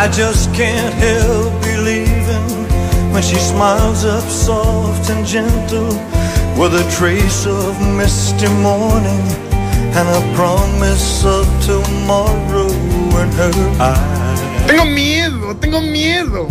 I just can't help believing when she smiles up soft and gentle with a trace of misty morning and a promise of tomorrow in her eyes. Tengo miedo.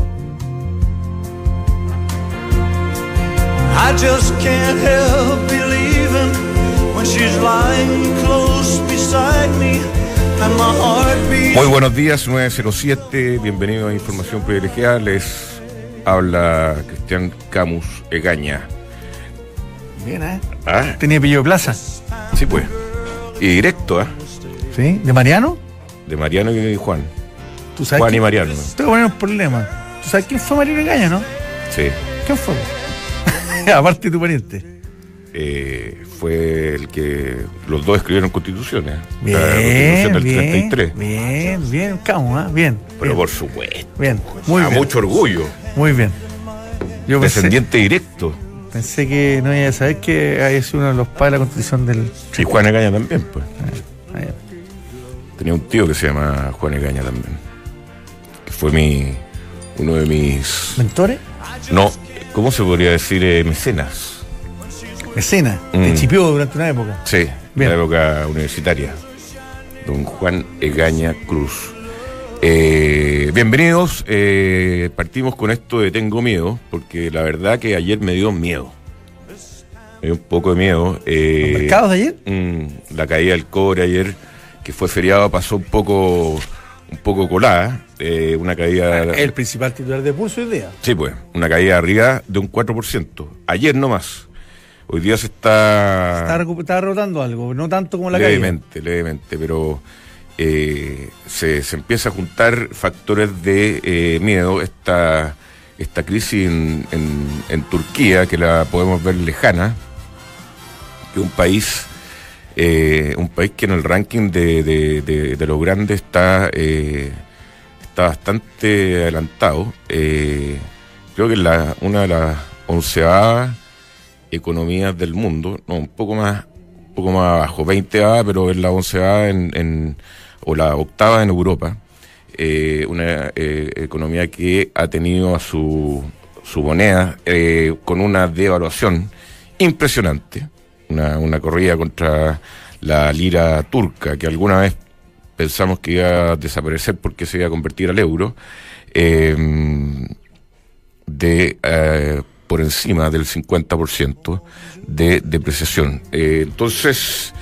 I just can't help believing when she's lying close beside me and my heart beats. Muy buenos días, 907, bienvenidos a Información Privilegiada. Les habla Cristian Camus Egaña. Bien, ¿Ah? Tenía apellido Plaza. Sí, pues. Y directo, ¿Sí? ¿De Mariano? De Mariano y Juan. ¿Tú sabes Juan y Mariano. Te voy a poner un problema. ¿Tú sabes quién fue Mariano Egaña, no? Sí. ¿Quién fue? Aparte de tu pariente. Fue el que los dos escribieron constituciones. Bien, la constitución del bien, 33. bien, Camus, bien. Pero bien. por supuesto. Bien, muy bien. Mucho orgullo. Muy bien. Yo Descendiente directo. pensé que no iba a saber que haya sido uno de los padres de la constitución del... Y Juan Egaña también, pues. Ah, Tenía un tío que se llama Juan Egaña también. Que fue uno de mis... ¿Mentores? No, ¿cómo se podría decir? Mecenas. Mecena. Te chipió durante una época. Sí, Bien. en la época universitaria. Don Juan Egaña Cruz. Bienvenidos. Partimos con esto de Tengo Miedo, porque la verdad que ayer me dio miedo. Me dio un poco de miedo. ¿Los mercados de ayer? La caída del cobre ayer, que fue feriado, pasó un poco colada. Una caída... El principal titular de Pulso hoy día. Sí, pues, una caída arriba de un 4%. Ayer nomás. Hoy día se está rotando algo, no tanto como la levemente, pero se empieza a juntar factores de miedo. Esta crisis en Turquía, que la podemos ver lejana, que un país que en el ranking de los grandes está bastante adelantado. Creo que una de las 11ª economías del mundo, no, un poco más abajo, 20ª, pero es la 11ª o la 8ª en Europa. Una economía que ha tenido a su moneda con una devaluación impresionante, una corrida contra la lira turca, que alguna vez pensamos que iba a desaparecer porque se iba a convertir al euro, por encima del 50% de depreciación. Entonces,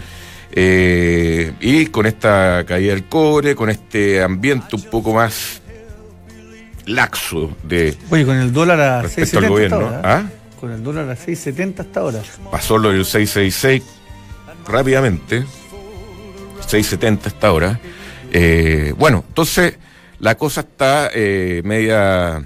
y con esta caída del cobre, con este ambiente un poco más laxo de... Oye, con el dólar a respecto 6.70 al gobierno, hasta ahora, ¿ah? Con el dólar a 6.70 hasta ahora. Pasó lo del 666 rápidamente, 6.70 hasta ahora. Bueno, entonces la cosa está media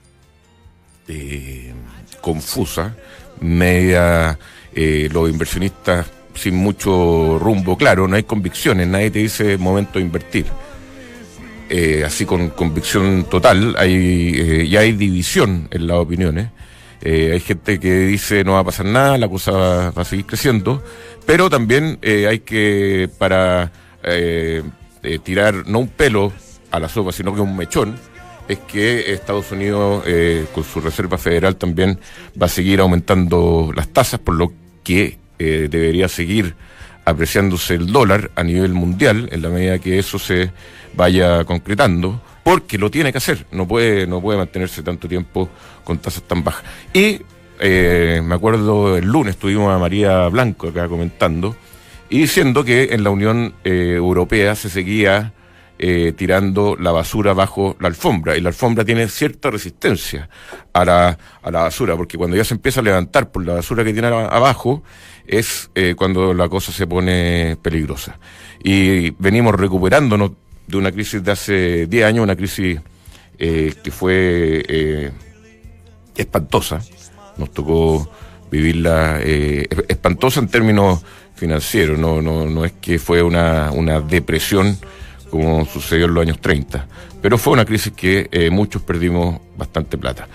confusa, media los inversionistas sin mucho rumbo claro, no hay convicciones, nadie te dice momento de invertir. Así con convicción total, ya hay división en las opiniones. Hay gente que dice no va a pasar nada, la cosa va a seguir creciendo, pero también hay que, para tirar no un pelo a la sopa, sino que un mechón, es que Estados Unidos, con su Reserva Federal, también va a seguir aumentando las tasas, por lo que debería seguir apreciándose el dólar a nivel mundial, en la medida que eso se vaya concretando, porque lo tiene que hacer, no puede mantenerse tanto tiempo con tasas tan bajas. Y me acuerdo el lunes tuvimos a María Blanco acá comentando y diciendo que en la Unión Europea se seguía tirando la basura bajo la alfombra, y la alfombra tiene cierta resistencia a la basura, porque cuando ya se empieza a levantar por la basura que tiene abajo es cuando la cosa se pone peligrosa. Y venimos recuperándonos de una crisis de hace 10 años, una crisis que fue espantosa, nos tocó vivirla espantosa en términos financieros, no es que fue una depresión como sucedió en los años 30, pero fue una crisis que muchos perdimos bastante plata.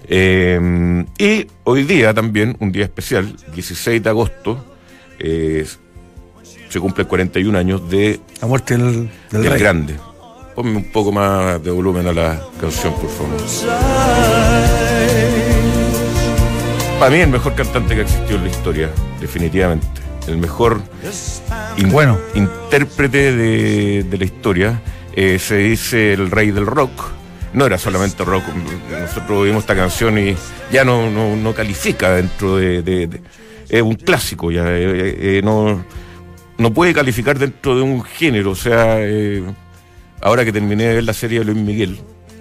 Y hoy día también, un día especial, 16 de agosto, se cumple 41 años de la muerte del rey. Grande, Ponme un poco más de volumen a la canción, por favor. Para mí el mejor cantante que existió en la historia, definitivamente. El mejor intérprete de la historia. Se dice el rey del rock. No era solamente rock. Nosotros vimos esta canción y ya no califica dentro de es un clásico ya. No puede calificar dentro de un género. O sea, ahora que terminé de ver la serie de Luis Miguel,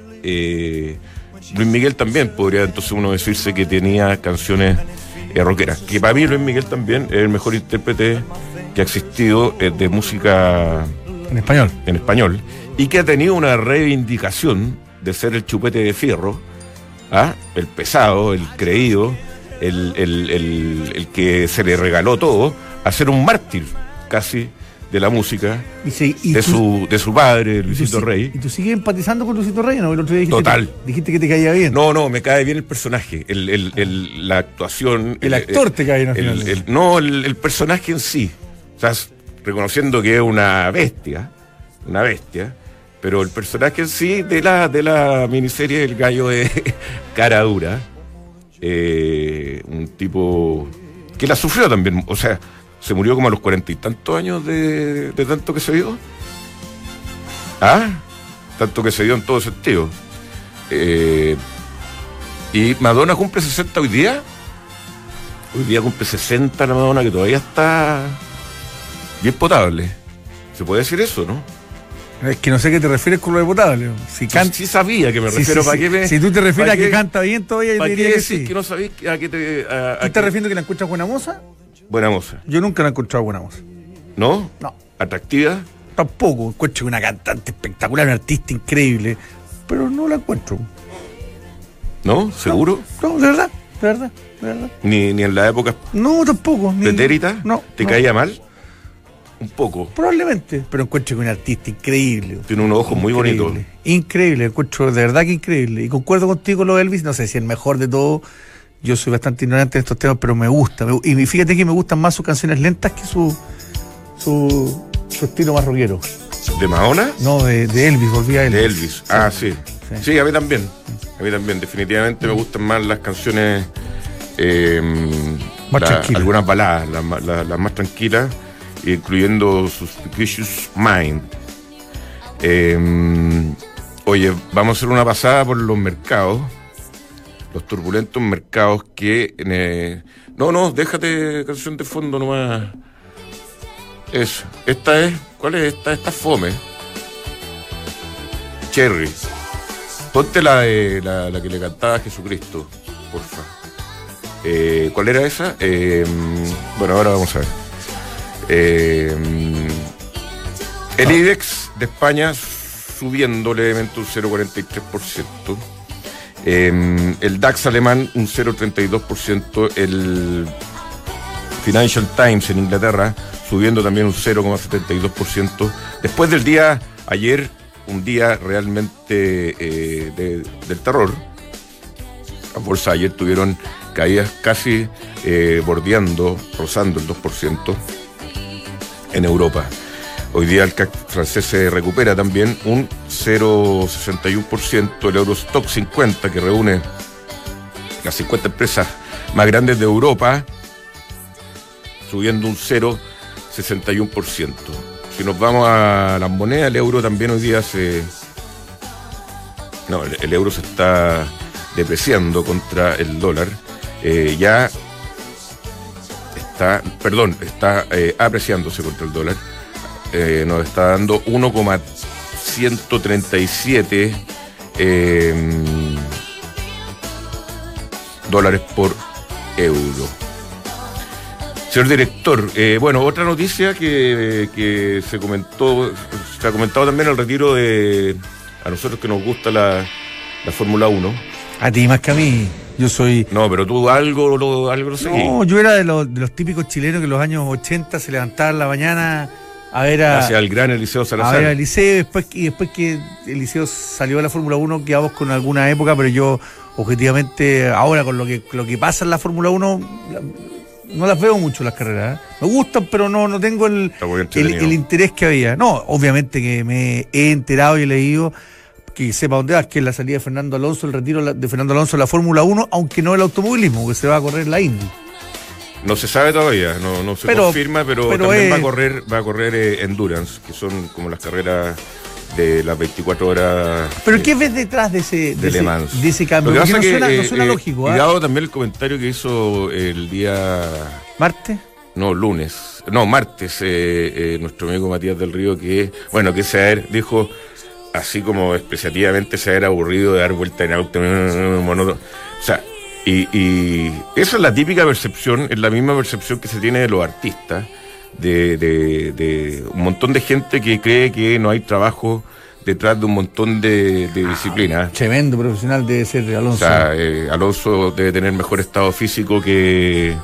Luis Miguel también podría entonces uno decirse que tenía canciones rockeras. Que para mí Luis Miguel también es el mejor intérprete que ha existido de música en español y que ha tenido una reivindicación de ser el chupete de fierro, el pesado, el creído, el que se le regaló todo, a ser un mártir casi de la música de su padre, Luisito Rey. ¿Y tú sigues empatizando con Luisito Rey? ¿No? El otro día dijiste que te caía bien. No, me cae bien el personaje, la actuación. El actor te cae bien al final. No, el personaje en sí. O sea, reconociendo que es una bestia, pero el personaje en sí de la miniserie El Gallo de cara dura. Un tipo que la sufrió también, o sea, se murió como a los 40 y tantos años de tanto que se dio. Tanto que se dio en todo sentido. Y Madonna cumple 60 hoy día. Hoy día cumple 60 la Madonna, que todavía está bien potable. ¿Se puede decir eso, no? Es que no sé a qué te refieres con lo de potable. Sí sabía que me refiero. Si tú te refieres a que canta bien todavía, yo diría que sí. Que no sabía a qué te... ¿Tú estás refiriendo que la encuentras buena moza? Buena moza. Yo nunca la he encontrado buena moza. ¿No? No. ¿Atractiva? Tampoco. Encuentro una cantante espectacular, una artista increíble, pero no la encuentro. ¿No? ¿Seguro? No, de verdad. ¿Ni en la época... No, tampoco. ¿Pretérita? No. ¿Te caía mal? Un poco. Probablemente, pero encuentro que un artista increíble. Tiene unos ojos muy bonitos. Increíble, encuentro de verdad que increíble. Y concuerdo contigo lo de Elvis, no sé si el mejor de todo. Yo soy bastante ignorante en estos temas, pero me gusta. Y fíjate que me gustan más sus canciones lentas que su estilo más rockero. ¿De Madonna? No, de Elvis, volví a Elvis. De Elvis, sí. Sí, a mí también. Definitivamente me gustan más las canciones, algunas baladas, las más tranquilas, incluyendo Suspicious Mind. Oye, vamos a hacer una pasada por los mercados, los turbulentos mercados que... No, déjate canción de fondo nomás. Eso. ¿Cuál es esta? Esta fome. Cherry. Ponte la que le cantaba a Jesucristo, porfa. ¿Cuál era esa? Bueno, ahora vamos a ver. El IBEX de España subiendo levemente un 0,43%. El DAX alemán un 0,32%. El Financial Times en Inglaterra subiendo también un 0,72%. Después del día ayer, un día realmente del terror. Las bolsas ayer tuvieron caídas casi rozando el 2% en Europa. Hoy día el CAC francés se recupera también un 0,61%. El Eurostock 50, que reúne las 50 empresas más grandes de Europa, subiendo un 0,61%. Si nos vamos a las monedas, el euro también hoy día el euro se está depreciando contra el dólar. Está apreciándose contra el dólar. Nos está dando 1,137 dólares por euro. Señor director, otra noticia que se ha comentado también el retiro a nosotros que nos gusta la Fórmula 1. A ti más que a mí. Yo soy... No, pero tú algo lo seguís. No, yo era de los típicos chilenos que en los años 80 se levantaban en la mañana a ver hacia el gran Eliseo Salazar. A ver al Liceo, y después que el Liceo salió de la Fórmula 1 quedamos con alguna época, pero yo objetivamente ahora con lo que pasa en la Fórmula 1 no las veo mucho las carreras. Me gustan, pero no tengo el interés que había. No, obviamente que me he enterado y he leído que sepa dónde va, que es la salida de Fernando Alonso, el retiro de Fernando Alonso de la Fórmula 1, aunque no el automovilismo, que se va a correr la Indy. No se sabe todavía, no se confirma, pero también va a correr Endurance, que son como las carreras de las 24 horas. ¿Pero qué ves detrás de ese cambio? Porque no suena lógico. Y dado también el comentario que hizo el día... ¿Martes? No, martes, nuestro amigo Matías del Río, que dijo, así como expresativamente, se haber aburrido de dar vuelta en auto, o sea, y esa es la típica percepción, es la misma percepción que se tiene de los artistas, de un montón de gente que cree que no hay trabajo detrás de un montón de disciplinas. Tremendo profesional debe ser Alonso. O sea, Alonso debe tener mejor estado físico que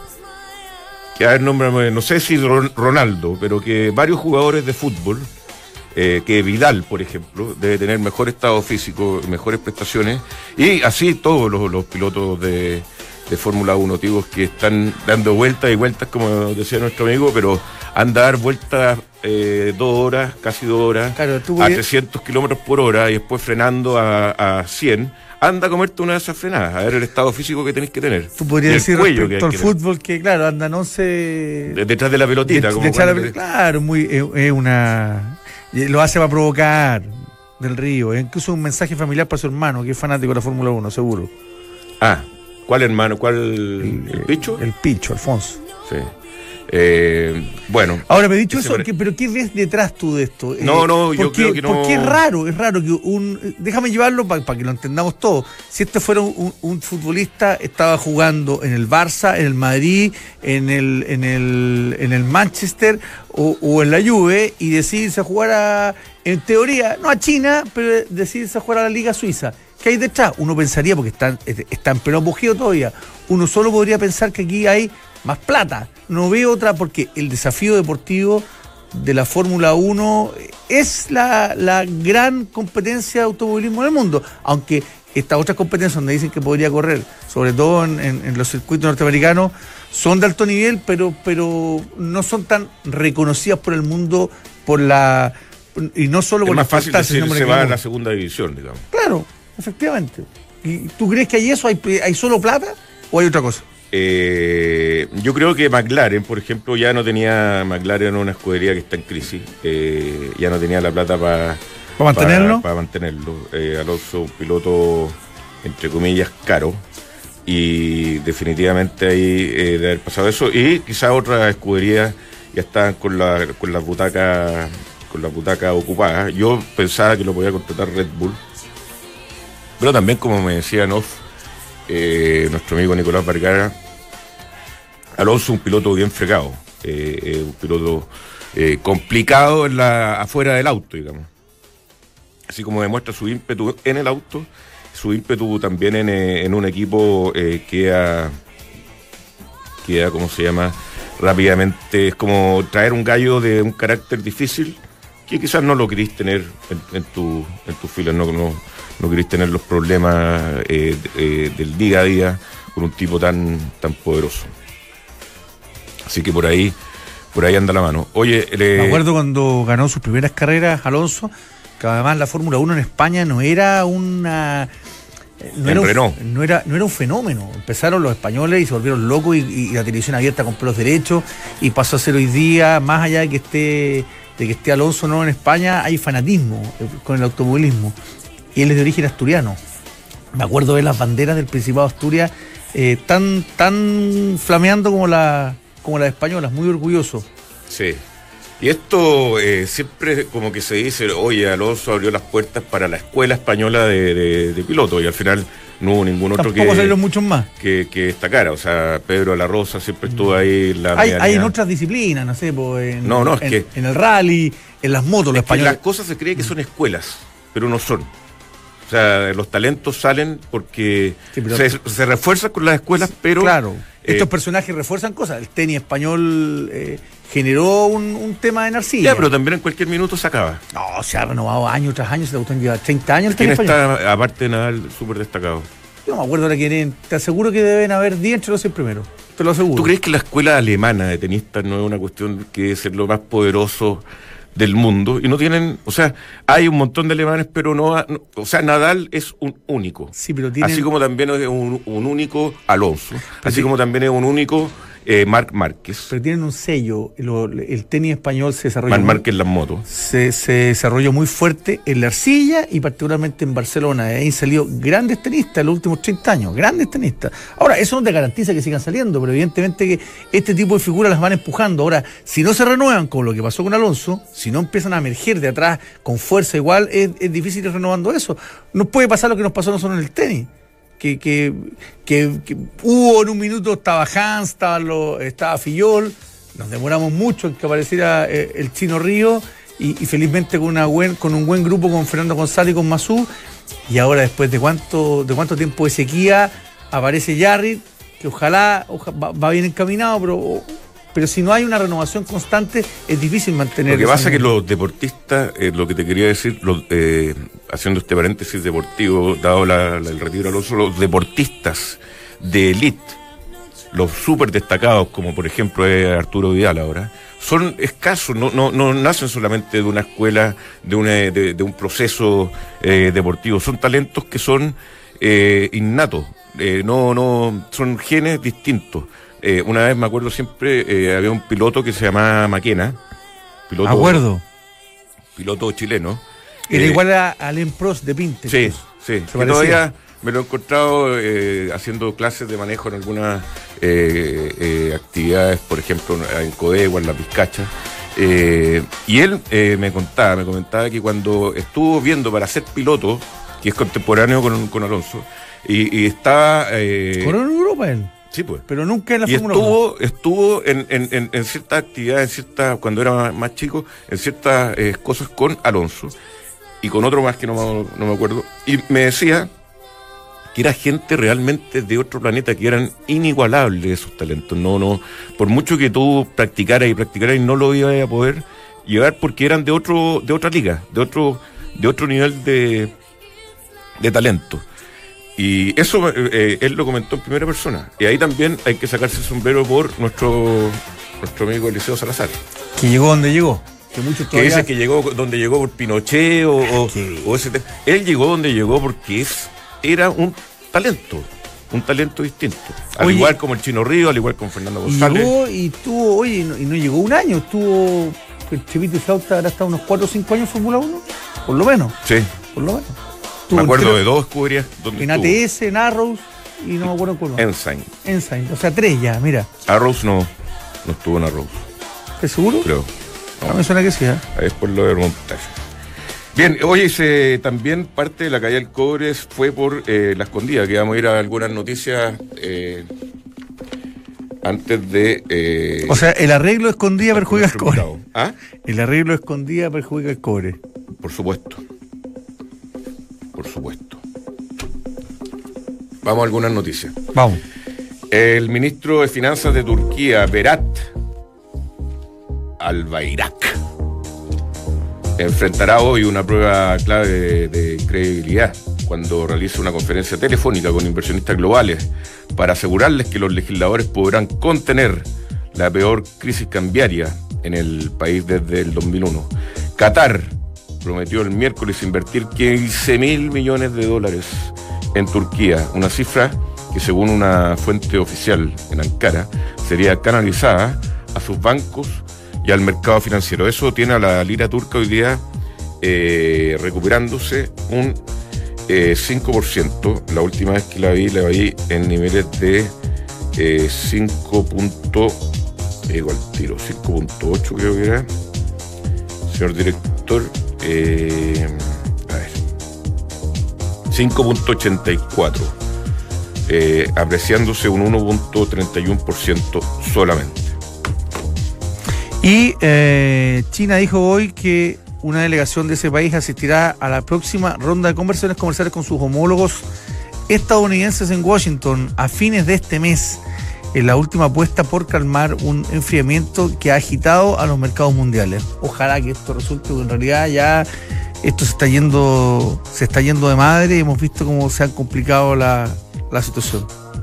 a ver, no sé si Ronaldo, pero que varios jugadores de fútbol, que Vidal, por ejemplo, debe tener mejor estado físico, mejores prestaciones, y así todos los pilotos de Fórmula 1, tíos, que están dando vueltas y vueltas, como decía nuestro amigo, pero han de dar vueltas 2 horas, casi 2 horas, claro, a 300 kilómetros por hora, y después frenando a 100. Anda a comerte una de esas frenadas, a ver el estado físico que tenés que tener. Tú podrías decir respecto al fútbol que, claro, andan 11... detrás de la pelotita. Claro, es una... Lo hace para provocar del Río. Incluso un mensaje familiar para su hermano, que es fanático de la Fórmula 1, seguro. Ah, ¿cuál hermano? ¿El Picho? El Picho, Alfonso. Sí. Bueno. Ahora me he dicho eso, pero ¿qué ves detrás tú de esto? Yo creo que no. Porque es raro que déjame llevarlo para que lo entendamos todo. Si este fuera un futbolista, estaba jugando en el Barça, en el Madrid, en el Manchester o en la Juve, y decidirse a jugar en teoría, no a China, pero decidirse a jugar a la Liga Suiza. ¿Qué hay detrás? Uno pensaría, porque está en pleno apogeo todavía, uno solo podría pensar que aquí hay más plata. No veo otra, porque el desafío deportivo de la Fórmula 1 es la gran competencia de automovilismo en el mundo, aunque estas otras competencias donde dicen que podría correr, sobre todo en los circuitos norteamericanos, son de alto nivel, pero no son tan reconocidas por el mundo y no solo por la fácil decir, se va a la segunda división, digamos. Claro, efectivamente. ¿Y tú crees que hay eso? ¿Hay solo plata o hay otra cosa? Yo creo que McLaren, por ejemplo, McLaren una escudería que está en crisis, ya no tenía la plata para mantenerlo. Para mantenerlo. Alonso, un piloto, entre comillas, caro, y definitivamente ahí debe haber pasado eso, y quizás otras escuderías ya estaban con las butacas ocupadas. Yo pensaba que lo podía contratar Red Bull, pero también, como me decía en off, nuestro amigo Nicolás Vergara, Alonso, un piloto bien fregado, un piloto complicado afuera del auto, digamos. Así como demuestra su ímpetu en el auto, su ímpetu también en un equipo queda, ¿cómo se llama? Rápidamente. Es como traer un gallo de un carácter difícil, que quizás no lo querís tener en tus filas, no querés tener los problemas del día a día con un tipo tan poderoso. Así que por ahí anda la mano. Oye, me acuerdo cuando ganó sus primeras carreras Alonso, que además la Fórmula 1 en España no era un fenómeno. Empezaron los españoles y se volvieron locos, y la televisión abierta compró los derechos, y pasó a ser hoy día, más allá de que esté Alonso no en España, hay fanatismo con el automovilismo. Y él es de origen asturiano. Me acuerdo de las banderas del Principado de Asturias tan flameando como las españolas, muy orgulloso. Sí. Y esto siempre como que se dice, oye, Alonso abrió las puertas para la escuela española de pilotos, y al final no hubo ningún otro tampoco salieron muchos más que destacara. O sea, Pedro de la Rosa siempre estuvo ahí. Hay en otras disciplinas, no sé, en el rally, en las motos, los españoles. Las cosas se cree que son escuelas, pero no son. O sea, los talentos salen porque se refuerzan con las escuelas, pero... Claro, estos personajes refuerzan cosas. El tenis español generó un tema de narcilla. Ya, pero también en cualquier minuto se acaba. No, se ha renovado año tras año, se le gustan llevar 30 años el tenis español. Está, aparte de Nadal, súper destacado. Yo no me acuerdo ahora quién, te aseguro que deben haber 10 entre los 6 primeros, te lo aseguro. ¿Tú crees que la escuela alemana de tenistas no es una cuestión que debe ser lo más poderoso del mundo? Y no tienen, o sea, hay un montón de alemanes, pero o sea, Nadal es un único. Sí, pero tienen... Así como también es un único Alonso, así como también es un único Marc Márquez. Pero tienen un sello, el tenis español se desarrolló... Marc Márquez en las motos. Se desarrolló muy fuerte en la arcilla y particularmente en Barcelona. Ahí han salido grandes tenistas en los últimos 30 años, grandes tenistas. Ahora, eso no te garantiza que sigan saliendo, pero evidentemente que este tipo de figuras las van empujando. Ahora, si no se renuevan, con lo que pasó con Alonso, si no empiezan a emerger de atrás con fuerza igual, es difícil ir renovando eso. No puede pasar lo que nos pasó no solo en el tenis. Que hubo en un minuto, estaba Hans, estaba Fillol, nos demoramos mucho en que apareciera el Chino Río y felizmente con un buen grupo con Fernando González y con Masú, y ahora después de cuánto tiempo de sequía aparece Jarry, que ojalá va bien encaminado, pero si no hay una renovación constante es difícil mantener. Lo que pasa es que los deportistas, lo que te quería decir, haciendo este paréntesis deportivo, dado el retiro de Alonso, los deportistas de élite, los súper destacados, como por ejemplo Arturo Vidal ahora, son escasos, no nacen solamente de una escuela, de un proceso deportivo, son talentos que son innatos, son genes distintos. Una vez me acuerdo siempre, había un piloto que se llamaba Maquena, piloto chileno. Era igual a Alain Prost de Pinte. Sí. Y todavía me lo he encontrado haciendo clases de manejo en algunas actividades, por ejemplo en Codegua, en La Pizcacha. Y él me comentaba que cuando estuvo viendo para ser piloto, que es contemporáneo con Alonso, y estaba... ¿Corrió en Europa él? Sí, pues. Pero nunca en la Fórmula 1. Estuvo en ciertas actividades, cuando era más chico, en ciertas cosas con Alonso y con otro más que no me acuerdo. Y me decía que era gente realmente de otro planeta, que eran inigualables esos talentos. No, por mucho que tú practicaras y no lo ibas a poder llegar porque eran de otra liga, de otro nivel de talento. Y eso él lo comentó en primera persona. Y ahí también hay que sacarse el sombrero por nuestro amigo Eliseo Salazar. Que llegó donde llegó. Que dice que llegó donde llegó por Pinochet o ese tema. Él llegó donde llegó porque era un talento distinto. Al igual como el Chino Río, al igual como Fernando González. Llegó y estuvo, y no llegó un año, estuvo... El Chevito y Flauta habrá estado unos 4 o 5 años en Fórmula 1, por lo menos. Sí. Por lo menos. Me acuerdo de 2 escuderías donde en ATS, en Arrows y no me acuerdo en cuál. Ensign, o sea 3 ya, mira. Arrows no estuvo en Arrows. ¿Estás seguro? Creo. No, me suena que sí, Ahí es por lo de montaje. Bien, oye, también parte de la caída del cobre fue por La Escondida, que vamos a ir a algunas noticias antes de... o sea, el arreglo Escondida perjudica el cobre. ¿Ah? El arreglo Escondida perjudica el cobre. Por supuesto. Vamos a algunas noticias. Vamos. El ministro de Finanzas de Turquía, Berat Albayrak, enfrentará hoy una prueba clave de credibilidad cuando realice una conferencia telefónica con inversionistas globales para asegurarles que los legisladores podrán contener la peor crisis cambiaria en el país desde el 2001. Qatar prometió el miércoles invertir $15.000 millones en Turquía, una cifra que según una fuente oficial en Ankara sería canalizada a sus bancos y al mercado financiero. Eso tiene a la lira turca hoy día recuperándose un 5%. La última vez que la vi en niveles de 5.8 creo que era. Señor director, 5.84, apreciándose un 1.31% solamente. Y China dijo hoy que una delegación de ese país asistirá a la próxima ronda de conversaciones comerciales con sus homólogos estadounidenses en Washington a fines de este mes, en la última apuesta por calmar un enfriamiento que ha agitado a los mercados mundiales. Ojalá que esto resulte, porque en realidad ya esto se está yendo de madre y hemos visto cómo se han complicado las la situación.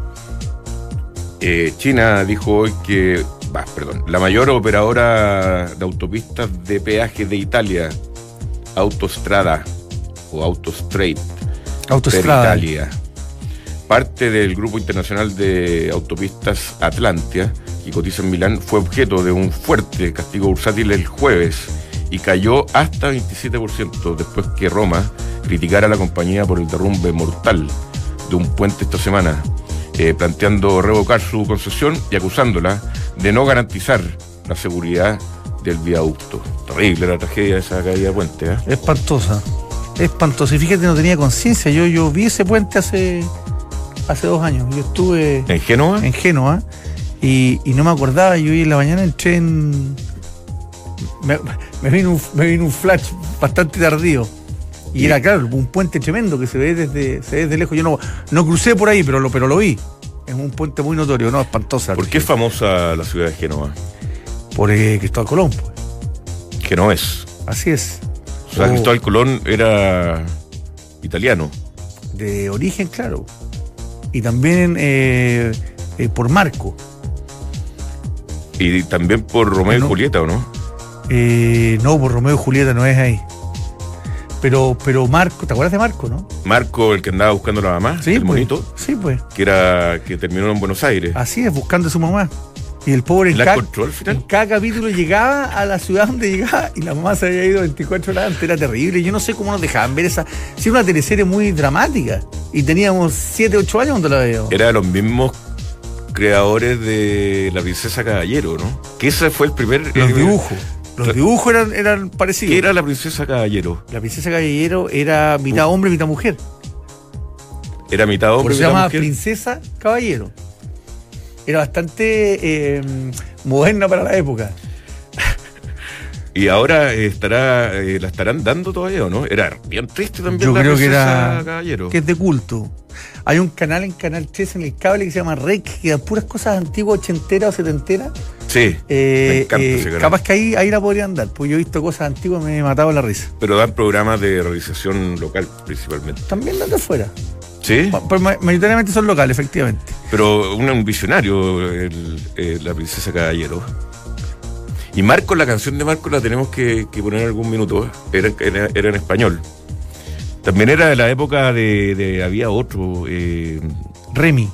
China dijo hoy que, la mayor operadora de autopistas de peaje de Italia, Autostrada o Autostrade per Italia, parte del Grupo Internacional de Autopistas Atlantia, que cotiza en Milán, fue objeto de un fuerte castigo bursátil el jueves y cayó hasta 27% después que Roma criticara a la compañía por el derrumbe mortal de un puente esta semana, planteando revocar su concesión y acusándola de no garantizar la seguridad del viaducto. Terrible la tragedia de esa caída de puente, ¿eh? Espantosa. Y fíjate, no tenía conciencia. Yo vi ese puente hace 2 años. Yo estuve ¿en Génova? En Génova y no me acordaba. Yo hoy en la mañana entré en... Me vino un flash bastante tardío. Y era, claro, un puente tremendo que se ve desde lejos. Yo no crucé por ahí, pero lo vi. Es un puente muy notorio, ¿no? Espantosa. ¿Por qué es famosa la ciudad de Génova? Por Cristóbal Colón, pues. Genovés. Así es. O sea, Cristóbal Colón era italiano. De origen, claro. Y también por Marco. Y también por Romeo y Julieta, ¿o no? No, por Romeo y Julieta no es ahí. Pero Marco, ¿te acuerdas de Marco, no? Marco, el que andaba buscando a la mamá, sí, el pues, monito. Sí, pues. Que terminó en Buenos Aires. Así es, buscando a su mamá. Y el pobre ¿La encontró al final? En cada capítulo llegaba a la ciudad donde llegaba y la mamá se había ido 24 horas antes. Era terrible. Yo no sé cómo nos dejaban ver esa. Sí, una teleserie muy dramática. Y teníamos 7, 8 años cuando la veíamos. Era de los mismos creadores de La Princesa Caballero, ¿no? Que ese fue el primer... Los dibujos eran parecidos. ¿Qué era La Princesa Caballero? La Princesa Caballero era mitad hombre, mitad mujer. Era mitad hombre, mitad mujer. Se llamaba Princesa Caballero. Era bastante moderna para la época. Y ahora la estarán dando todavía, ¿o no? Era bien triste también. Yo La creo Princesa Caballero. Que es de culto. Hay un canal en Canal 3 en el cable que se llama Rec, que da puras cosas antiguas, ochenteras o setenteras. Sí, me encanta ese canal. Capaz que ahí la podrían dar, porque yo he visto cosas antiguas y me he matado la risa. Pero dan programas de realización local, principalmente. También dan de fuera. ¿Sí? Pero mayoritariamente son locales, efectivamente. Pero un visionario, La Princesa Caballero. Y Marco, la canción de Marco la tenemos que poner en algún minuto. Era en español. También era de la época de había otro. Remy.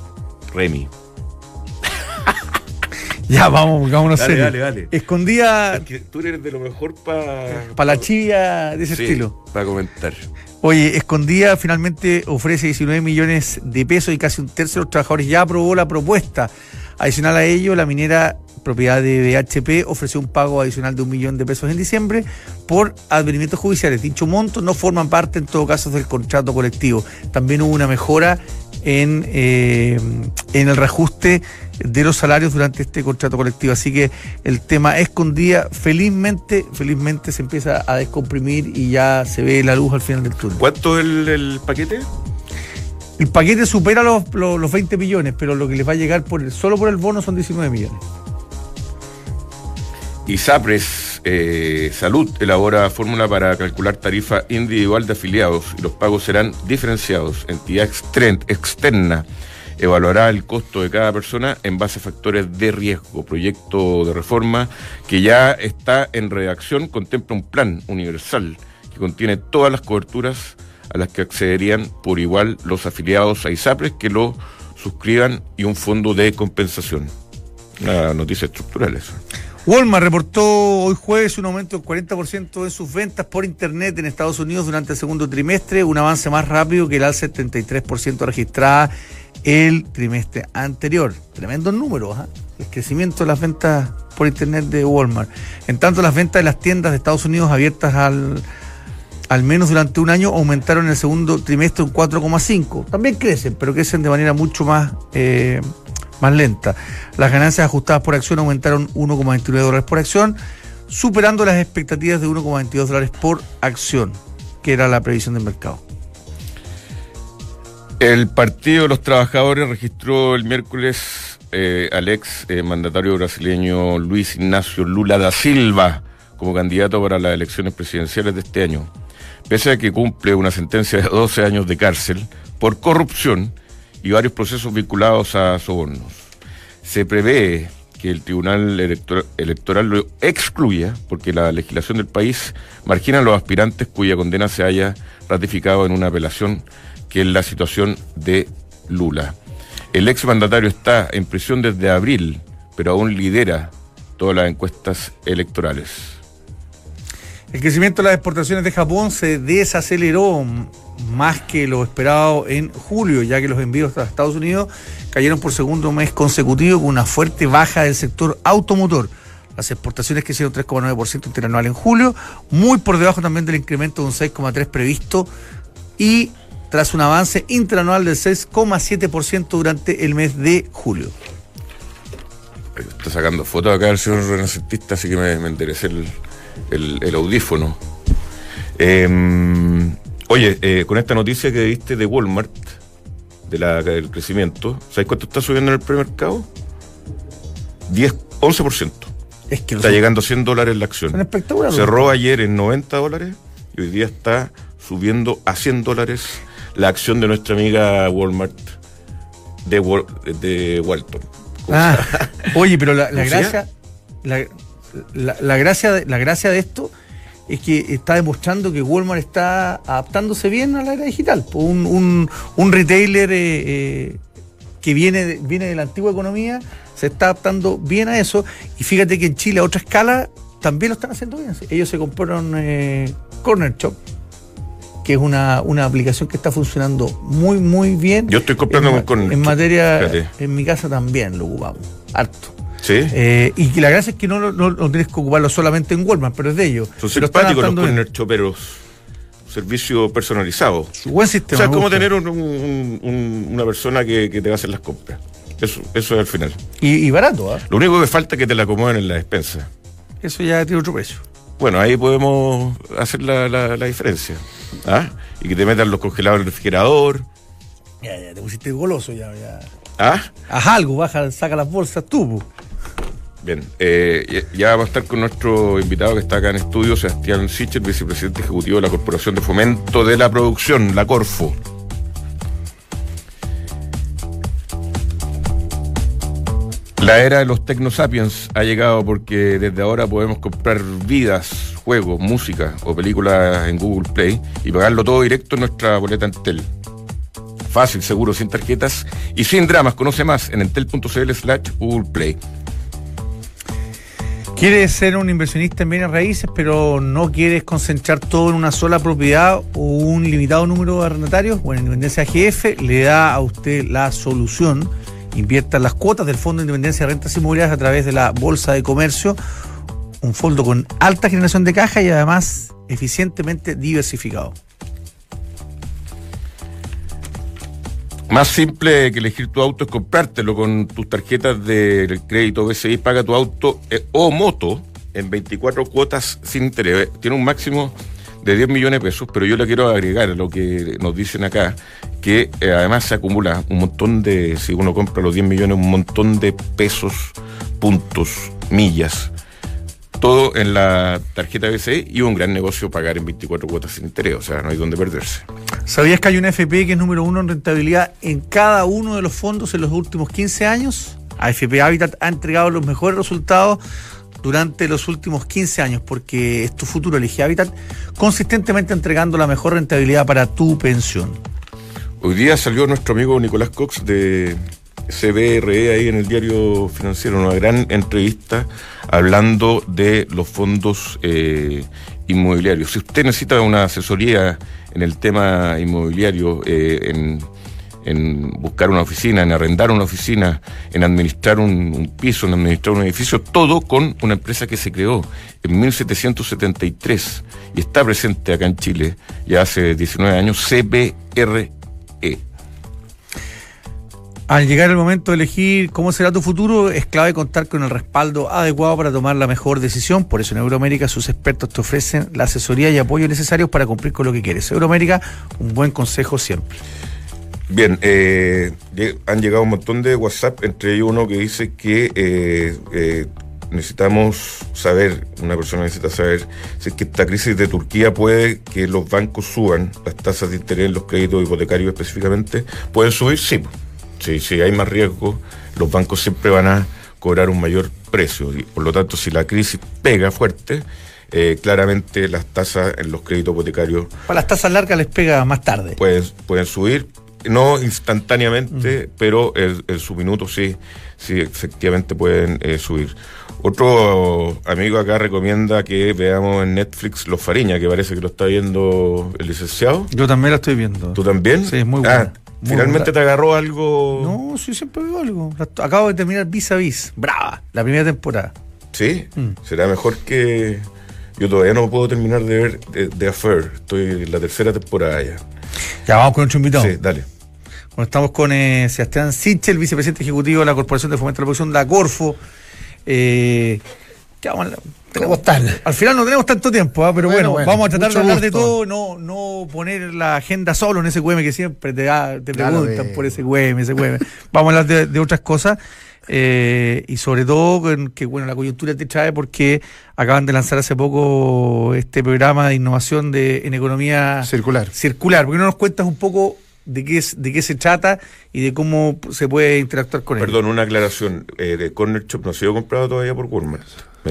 Ya, vámonos a serio. Dale. Escondía... Es que tú eres de lo mejor para la chivia de ese estilo. Para comentar. Oye, Escondida finalmente ofrece 19 millones de pesos y casi un tercio de los trabajadores ya aprobó la propuesta. Adicional a ello, la minera propiedad de BHP ofreció un pago adicional de 1 millón de pesos en diciembre por advenimientos judiciales. Dicho monto no forman parte en todo caso del contrato colectivo. También hubo una mejora en el reajuste de los salarios durante este contrato colectivo. Así que el tema Escondida felizmente se empieza a descomprimir y ya se ve la luz al final del túnel. ¿Cuánto es el paquete? El paquete supera los 20 millones, pero lo que les va a llegar solo por el bono son 19 millones. ISAPRES Salud elabora fórmula para calcular tarifa individual de afiliados y los pagos serán diferenciados. Entidad externa evaluará el costo de cada persona en base a factores de riesgo. Proyecto de reforma que ya está en redacción contempla un plan universal que contiene todas las coberturas a las que accederían por igual los afiliados a ISAPRES que lo suscriban y un fondo de compensación. Una noticia estructural eso. Walmart reportó hoy jueves un aumento del 40% en sus ventas por internet en Estados Unidos durante el segundo trimestre, un avance más rápido que el alza del 33% registrada el trimestre anterior. Tremendos números, ¿eh? El crecimiento de las ventas por internet de Walmart. En tanto, las ventas de las tiendas de Estados Unidos abiertas al menos durante un año aumentaron en el segundo trimestre un 4,5%. También crecen, pero crecen de manera mucho más lenta. Las ganancias ajustadas por acción aumentaron $1,29 por acción, superando las expectativas de $1,22 por acción, que era la previsión del mercado. El Partido de los Trabajadores registró el miércoles al ex mandatario brasileño Luis Ignacio Lula da Silva como candidato para las elecciones presidenciales de este año. Pese a que cumple una sentencia de 12 años de cárcel por corrupción y varios procesos vinculados a sobornos. Se prevé que el Tribunal Electoral lo excluya porque la legislación del país margina a los aspirantes cuya condena se haya ratificado en una apelación, que es la situación de Lula. El exmandatario está en prisión desde abril, pero aún lidera todas las encuestas electorales. El crecimiento de las exportaciones de Japón se desaceleró más que lo esperado en julio, ya que los envíos a Estados Unidos cayeron por segundo mes consecutivo con una fuerte baja del sector automotor. Las exportaciones crecieron 3,9% interanual en julio, muy por debajo también del incremento de un 6,3% previsto, y tras un avance interanual del 6,7% durante el mes de julio. Está sacando fotos acá el señor renacentista, así que me enderecé el audífono. Oye, con esta noticia que viste de Walmart, del crecimiento, ¿sabes cuánto está subiendo en el premercado? 11%. Es que está llegando a $100 la acción. Son espectaculares. Cerró ayer en $90 y hoy día está subiendo a $100 la acción de nuestra amiga Walmart de Walton. Oye, pero la gracia, la gracia de esto es que está demostrando que Walmart está adaptándose bien a la era digital. Un retailer que viene de la antigua economía se está adaptando bien a eso, y fíjate que en Chile a otra escala también lo están haciendo bien. Ellos se compraron Corner Shop, que es una aplicación que está funcionando muy muy bien. Yo estoy comprando con Corner Shop. En materia, fíjate. En mi casa también lo ocupamos harto. ¿Sí? Y que la gracia es que no tienes que ocuparlo solamente en Walmart, pero es de ellos. Son simpáticos los Corner Shoperos. Servicio personalizado. Buen sistema. O sea, es como tener una persona que te va a hacer las compras. Eso es al final. Y barato, ¿eh? Lo único que falta es que te la acomoden en la despensa. Eso ya tiene otro precio. Bueno, ahí podemos hacer la diferencia. ¿Ah? Y que te metan los congelados en el refrigerador. Ya te pusiste goloso ya. ¿Ah? Haz algo, saca las bolsas tú. Bien, ya vamos a estar con nuestro invitado que está acá en estudio, Sebastián Sichel, vicepresidente ejecutivo de la Corporación de Fomento de la Producción, la Corfo. La era de los Tecnosapiens ha llegado porque desde ahora podemos comprar vidas, juegos, música o películas en Google Play y pagarlo todo directo en nuestra boleta Entel. Fácil, seguro, sin tarjetas y sin dramas. Conoce más en entel.cl/Google Play. ¿Quieres ser un inversionista en bienes raíces, pero no quieres concentrar todo en una sola propiedad o un limitado número de arrendatarios? Bueno, Independencia AGF le da a usted la solución. Invierta las cuotas del Fondo de Independencia de Rentas Inmobiliarias a través de la Bolsa de Comercio, un fondo con alta generación de caja y además eficientemente diversificado. Más simple que elegir tu auto es comprártelo con tus tarjetas de crédito BCI. Paga tu auto o moto en 24 cuotas sin interés. Tiene un máximo de 10 millones de pesos, pero yo le quiero agregar a lo que nos dicen acá, que además se acumula un montón de, si uno compra los 10 millones, un montón de pesos, puntos, millas, todo en la tarjeta BCI, y un gran negocio pagar en 24 cuotas sin interés, o sea, no hay donde perderse. ¿Sabías que hay una AFP que es número 1 en rentabilidad en cada uno de los fondos en los últimos 15 años? AFP Habitat ha entregado los mejores resultados durante los últimos 15 años, porque es tu futuro, elige Habitat, consistentemente entregando la mejor rentabilidad para tu pensión. Hoy día salió nuestro amigo Nicolás Cox de CBRE ahí en el Diario Financiero, una gran entrevista hablando de los fondos inmobiliarios. Si usted necesita una asesoría en el tema inmobiliario, en buscar una oficina, en arrendar una oficina, en administrar un piso, en administrar un edificio, todo con una empresa que se creó en 1773 y está presente acá en Chile ya hace 19 años, CBRE. Al llegar el momento de elegir cómo será tu futuro, es clave contar con el respaldo adecuado para tomar la mejor decisión. Por eso en Euroamérica sus expertos te ofrecen la asesoría y apoyo necesarios para cumplir con lo que quieres. Euroamérica, un buen consejo siempre. Bien, han llegado un montón de WhatsApp, entre ellos uno que dice que necesitamos saber, una persona necesita saber si es que esta crisis de Turquía puede que los bancos suban las tasas de interés en los créditos hipotecarios específicamente. ¿Pueden subir? Sí. Si hay más riesgo, los bancos siempre van a cobrar un mayor precio. Y por lo tanto, si la crisis pega fuerte, claramente las tasas en los créditos hipotecarios... Para las tasas largas les pega más tarde. Pueden subir, no instantáneamente, pero en su minuto sí efectivamente pueden subir. Otro amigo acá recomienda que veamos en Netflix Los Fariña, que parece que lo está viendo el licenciado. Yo también la estoy viendo. ¿Tú también? Sí, es muy buena. ¿Finalmente te agarró algo? No, sí, siempre veo algo. Acabo de terminar Vis a Vis. Brava, la primera temporada. ¿Sí? ¿Será mejor que...? Yo todavía no puedo terminar de ver The Affair. Estoy en la tercera temporada ya. Ya vamos con nuestro invitado. Sí, dale. Bueno, estamos con Sebastián Sichel, vicepresidente ejecutivo de la Corporación de Fomento de la Producción, la Corfo. ¿Cómo están? Al final no tenemos tanto tiempo, pero bueno, vamos a tratar de hablar de todo, no poner la agenda solo en SQM, que siempre te preguntan por SQM. Vamos a hablar de otras cosas, y sobre todo que bueno, la coyuntura te trae porque acaban de lanzar hace poco este programa de innovación en economía circular. ¿Por qué no nos cuentas un poco de qué se trata y de cómo se puede interactuar con él? Perdón, una aclaración. Corner Shop no ha sido comprado todavía por Walmart.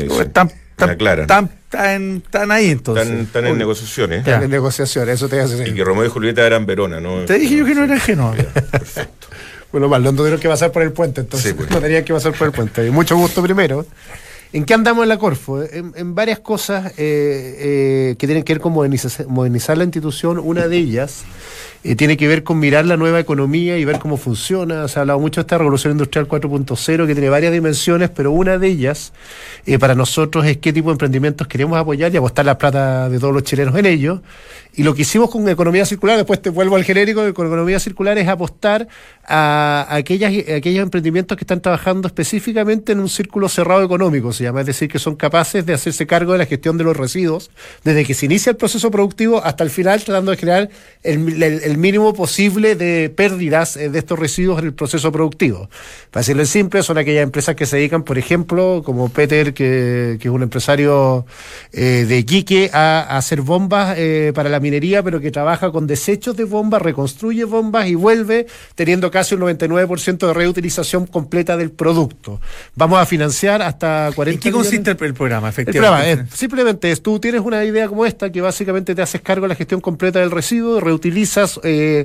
Están ahí entonces. Están en negociaciones. Están en negociaciones, eso te hace decir. Y que Romeo y Julieta eran Verona, ¿no? Te dije yo que no era ajeno. Perfecto. Bueno, mal, no tuvieron que pasar por el puente, entonces no tenían que pasar por el puente. Mucho gusto primero. ¿En qué andamos en la Corfo? En varias cosas que tienen que ver con modernizar la institución. Una de ellas tiene que ver con mirar la nueva economía y ver cómo funciona. Se ha hablado mucho de esta revolución industrial 4.0 que tiene varias dimensiones, pero una de ellas para nosotros es qué tipo de emprendimientos queremos apoyar y apostar la plata de todos los chilenos en ellos. Y lo que hicimos con economía circular, después te vuelvo al genérico, con economía circular es apostar a aquellos emprendimientos que están trabajando específicamente en un círculo cerrado económico, se llama, es decir, que son capaces de hacerse cargo de la gestión de los residuos, desde que se inicia el proceso productivo hasta el final, tratando de generar el mínimo posible de pérdidas de estos residuos en el proceso productivo. Para decirlo en simple, son aquellas empresas que se dedican, por ejemplo, como Peter, que es un empresario de Iquique, a hacer bombas para la minería, pero que trabaja con desechos de bombas, reconstruye bombas y vuelve teniendo casi un 99% de reutilización completa del producto. Vamos a financiar hasta 40 ¿En qué consiste el programa, efectivamente? El programa simplemente tú tienes una idea como esta, que básicamente te haces cargo de la gestión completa del residuo, reutilizas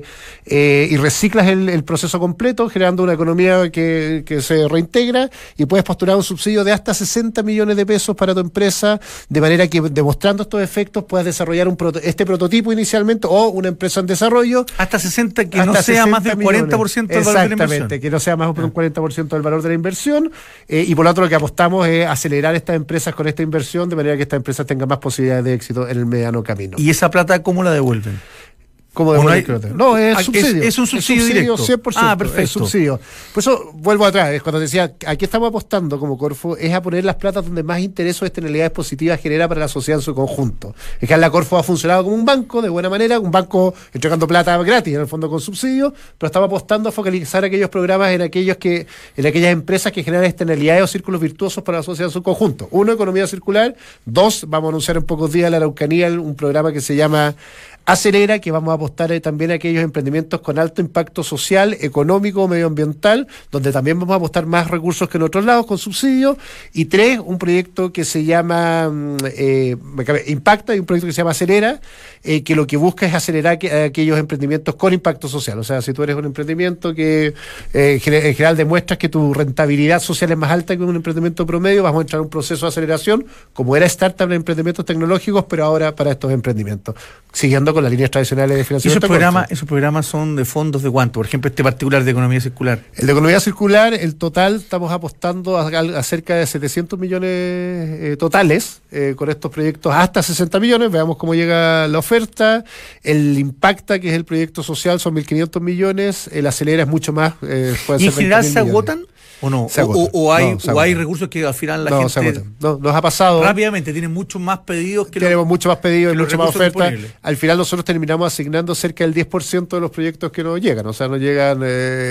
y reciclas el proceso completo, generando una economía que se reintegra, y puedes postular un subsidio de hasta 60 millones de pesos para tu empresa, de manera que, demostrando estos efectos, puedas desarrollar este prototipo inicialmente, o una empresa en desarrollo. Hasta 60, que no sea más del 40% del valor de la inversión. Exactamente, que no sea más de un 40% del valor de la inversión, y por lo otro lo que apostamos es acelerar estas empresas con esta inversión, de manera que estas empresas tengan más posibilidades de éxito en el mediano camino. ¿Y esa plata cómo la devuelven? ¿Cómo no, es subsidio. Es un subsidio directo. 100%. Perfecto. Es subsidio. Por eso vuelvo atrás, cuando decía, aquí estamos apostando como Corfo, es a poner las platas donde más interés o externalidades positivas genera para la sociedad en su conjunto. Es que la Corfo ha funcionado como un banco, de buena manera, un banco entregando plata gratis, en el fondo con subsidio, pero estamos apostando a focalizar aquellos programas en aquellas empresas que generan externalidades o círculos virtuosos para la sociedad en su conjunto. Uno, economía circular. Dos, vamos a anunciar en pocos días en la Araucanía un programa que se llama Acelera, que vamos a apostar también a aquellos emprendimientos con alto impacto social, económico, medioambiental, donde también vamos a apostar más recursos que en otros lados con subsidios. Y tres, un proyecto que se llama Impacta, y un proyecto que se llama Acelera, que lo que busca es acelerar aquellos emprendimientos con impacto social. O sea, si tú eres un emprendimiento que en general demuestras que tu rentabilidad social es más alta que un emprendimiento promedio, vamos a entrar en un proceso de aceleración, como era Startup en emprendimientos tecnológicos, pero ahora para estos emprendimientos, siguiendo con las líneas tradicionales de financiamiento. ¿Esos programas son de fondos de cuánto? Por ejemplo, este particular de economía circular. El de economía circular, el total, estamos apostando a cerca de 700 millones totales, con estos proyectos hasta 60 millones, veamos cómo llega la oferta. El Impacta, que es el proyecto social, son 1.500 millones, el Acelera es mucho más. ¿Y en general se agotan? ¿O no? Se agota. O hay agotan. recursos que al final la No, se gente agotan. No, nos ha pasado. rápidamente tiene muchos más pedidos que Tenemos mucho más pedidos y los mucha más recursos oferta. disponibles. Al final nosotros terminamos asignando cerca del 10% de los proyectos que nos llegan. O sea, nos llegan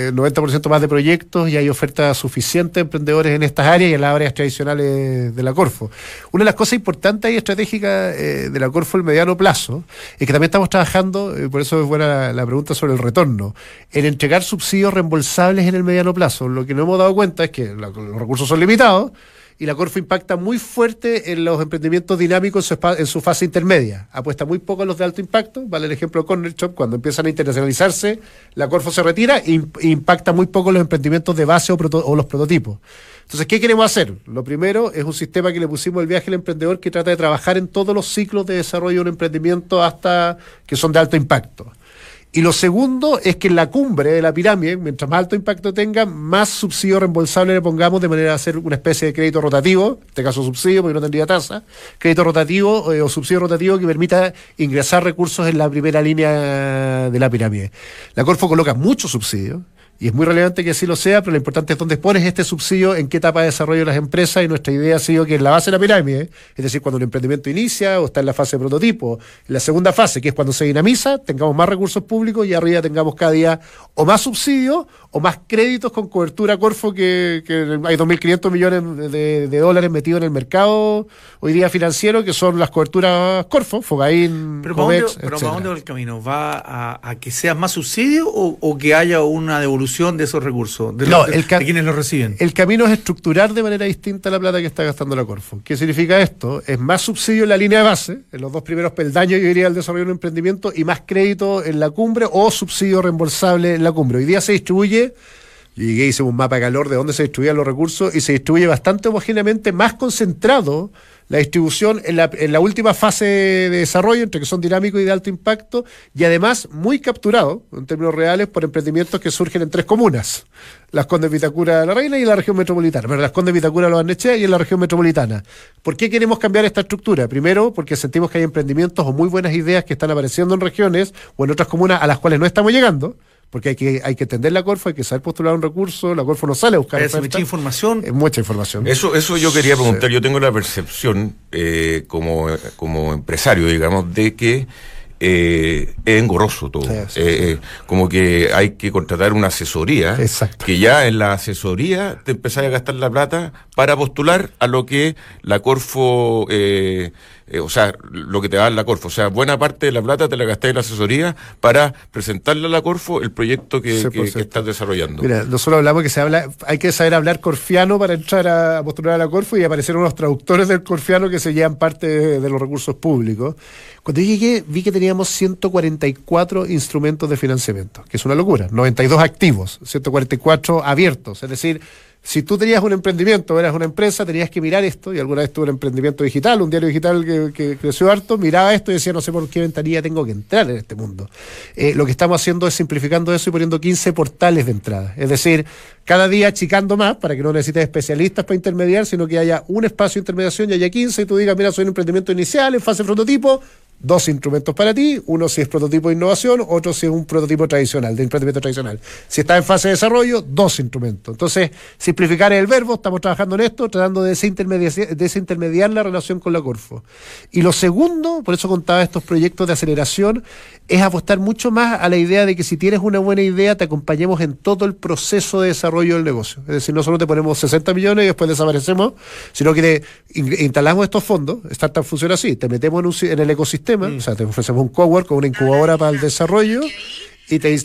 90% más de proyectos y hay oferta suficiente de emprendedores en estas áreas y en las áreas tradicionales de la Corfo. Una de las cosas importantes y estratégicas de la Corfo en el mediano plazo es que también estamos trabajando, por eso es buena la pregunta sobre el retorno, en entregar subsidios reembolsables en el mediano plazo. Lo que no hemos dado cuenta es que los recursos son limitados y la Corfo impacta muy fuerte en los emprendimientos dinámicos en su fase intermedia. Apuesta muy poco a los de alto impacto. Vale el ejemplo de Corner Shop, cuando empiezan a internacionalizarse, la Corfo se retira e impacta muy poco los emprendimientos de base o los prototipos. Entonces, ¿qué queremos hacer? Lo primero es un sistema que le pusimos el viaje al emprendedor que trata de trabajar en todos los ciclos de desarrollo de un emprendimiento hasta que son de alto impacto. Y lo segundo es que en la cumbre de la pirámide, mientras más alto impacto tenga, más subsidio reembolsable le pongamos de manera de hacer una especie de crédito rotativo, en este caso subsidio porque no tendría tasa, crédito rotativo o subsidio rotativo que permita ingresar recursos en la primera línea de la pirámide. La Corfo coloca mucho subsidio. Y es muy relevante que así lo sea, pero lo importante es dónde pones este subsidio, en qué etapa de desarrollo de las empresas, y nuestra idea ha sido que en la base de la pirámide, es decir, cuando el emprendimiento inicia o está en la fase de prototipo, en la segunda fase, que es cuando se dinamiza, tengamos más recursos públicos y arriba tengamos cada día o más subsidios o más créditos con cobertura Corfo, que hay 2.500 millones de dólares metidos en el mercado hoy día financiero, que son las coberturas Corfo, Fogaín, Comex, ¿Pero para dónde va el camino? ¿Va a que sea más subsidio o que haya una devolución de esos recursos, de quienes los reciben? El camino es estructurar de manera distinta la plata que está gastando la Corfo. ¿Qué significa esto? Es más subsidio en la línea de base, en los dos primeros peldaños, yo diría, del desarrollo de un emprendimiento, y más crédito en la cumbre o subsidio reembolsable en la cumbre. Hoy día se distribuye, llegué, hice un mapa de calor de dónde se distribuían los recursos y se distribuye bastante homogéneamente, más concentrado la distribución en la última fase de desarrollo, entre que son dinámicos y de alto impacto, y además muy capturado, en términos reales, por emprendimientos que surgen en 3 comunas: Las Condes, Vitacura, La Reina y la región metropolitana. Pero Las Condes, Vitacura, Lo Barnechea y en la región metropolitana. ¿Por qué queremos cambiar esta estructura? Primero, porque sentimos que hay emprendimientos o muy buenas ideas que están apareciendo en regiones o en otras comunas a las cuales no estamos llegando. Porque hay que entender la Corfo, hay que saber postular un recurso, la Corfo no sale a buscar oferta. Mucha información. Es mucha información. Eso yo quería preguntar. Sí. Yo tengo la percepción, como empresario, digamos, de que es engorroso todo. Sí. Como que hay que contratar una asesoría. Exacto. Que ya en la asesoría te empezás a gastar la plata para postular a lo que la Corfo... o sea, lo que te da la Corfo. O sea, buena parte de la plata te la gastas en la asesoría para presentarle a la Corfo el proyecto que estás desarrollando. Mira, nosotros hablamos que hay que saber hablar corfiano para entrar a postular a la Corfo, y aparecieron unos traductores del corfiano que se llevan parte de los recursos públicos. Cuando yo llegué, vi que teníamos 144 instrumentos de financiamiento, que es una locura. 92 activos, 144 abiertos. Es decir, si tú tenías un emprendimiento, eras una empresa, tenías que mirar esto, y alguna vez tuve un emprendimiento digital, un diario digital que creció harto, miraba esto y decía, no sé por qué ventanilla tengo que entrar en este mundo. Lo que estamos haciendo es simplificando eso y poniendo 15 portales de entrada. Es decir, cada día achicando más para que no necesites especialistas para intermediar, sino que haya un espacio de intermediación y haya 15, y tú digas, mira, soy un emprendimiento inicial en fase de prototipo, 2 instrumentos para ti, uno si es prototipo de innovación, otro si es un prototipo tradicional, de emprendimiento tradicional. Si está en fase de desarrollo, 2 instrumentos. Entonces, simplificar es el verbo, estamos trabajando en esto, tratando de desintermediar la relación con la Corfo. Y lo segundo, por eso contaba estos proyectos de aceleración, es apostar mucho más a la idea de que si tienes una buena idea, te acompañemos en todo el proceso de desarrollo del negocio. Es decir, no solo te ponemos 60 millones y después desaparecemos, sino que te instalamos estos fondos. Startup funciona así, te metemos en el ecosistema. O sea, te ofrecemos un cowork con una incubadora para el desarrollo y te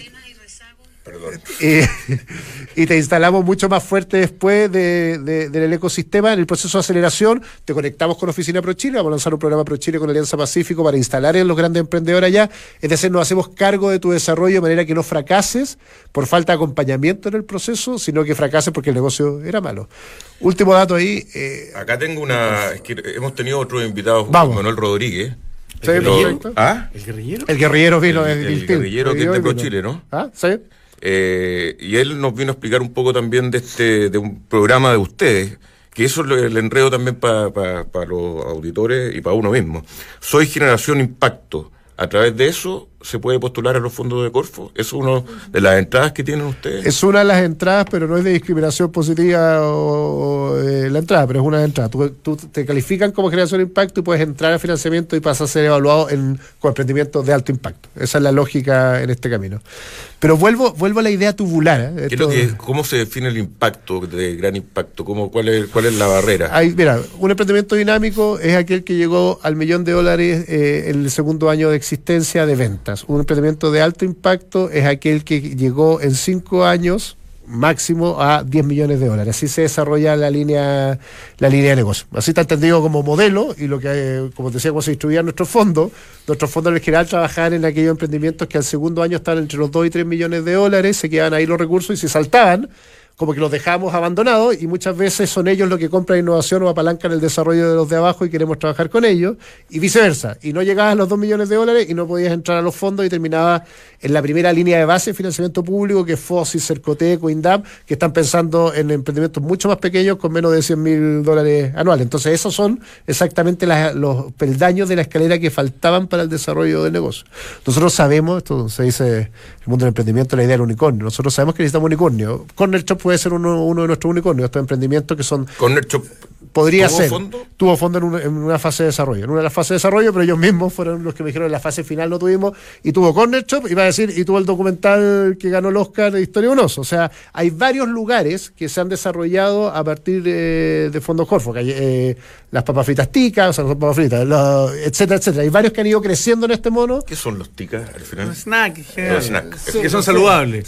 instalamos mucho más fuerte después del ecosistema en el proceso de aceleración. Te conectamos con Oficina ProChile, vamos a lanzar un programa ProChile con Alianza Pacífico para instalar en los grandes emprendedores allá. Es decir, nos hacemos cargo de tu desarrollo de manera que no fracases por falta de acompañamiento en el proceso, sino que fracases porque el negocio era malo. Último dato ahí. Acá tengo es que hemos tenido otros invitados, Manuel Rodríguez. ¿Sí? ¿Ah? ¿El guerrillero? El guerrillero vino. El guerrillero que es de ProChile, ¿no? ¿Ah? ¿Sí? Y él nos vino a explicar un poco también de un programa de ustedes, que eso es el enredo también para los auditores y para uno mismo. Soy Generación Impacto. A través de eso se puede postular a los fondos de Corfo? ¿Es una de las entradas que tienen ustedes? Es una de las entradas, pero no es de discriminación positiva la entrada, pero es una entrada. Tú te califican como generación de impacto y puedes entrar a financiamiento y pasas a ser evaluado con emprendimientos de alto impacto. Esa es la lógica en este camino. Pero vuelvo a la idea tubular. ¿Cómo se define el impacto de gran impacto? ¿Cuál es la barrera? Mira, un emprendimiento dinámico es aquel que llegó al $1.000.000 en el segundo año de existencia de ventas. Un emprendimiento de alto impacto es aquel que llegó en 5 años máximo a $10 millones. Así se desarrolla la línea de negocio. Así está entendido como modelo, y lo que, como te decía, cómo se distribuían nuestros fondos en general trabajaban en aquellos emprendimientos que al segundo año estaban entre los 2 y 3 millones de dólares, se quedaban ahí los recursos y se saltaban, como que los dejamos abandonados, y muchas veces son ellos los que compran innovación o apalancan el desarrollo de los de abajo y queremos trabajar con ellos, y viceversa. Y no llegabas a los $2 millones y no podías entrar a los fondos y terminabas en la primera línea de base de financiamiento público, que es FOSI, Cercotec, INDAP, que están pensando en emprendimientos mucho más pequeños con menos de $100.000 anuales. Entonces esos son exactamente los peldaños de la escalera que faltaban para el desarrollo del negocio. Nosotros sabemos, esto se dice en el mundo del emprendimiento, la idea del unicornio. Nosotros sabemos que necesitamos unicornio. Corner Shop puede ser uno de nuestros unicornios, estos emprendimientos que son... Corner Shop podría ser. Fondo? Tuvo fondo en una fase de desarrollo. En una de las fases de desarrollo, pero ellos mismos fueron los que me dijeron en la fase final no tuvimos, y tuvo Corner Shop, iba a decir, y tuvo el documental que ganó el Oscar de Historia de un Oso. O sea, hay varios lugares que se han desarrollado a partir de fondos Corfo, las papas fritas ticas, o sea, no son papas fritas, etcétera, etcétera. Hay varios que han ido creciendo en este mono. ¿Qué son los ticas al final? Los snack. Sí, que son saludables.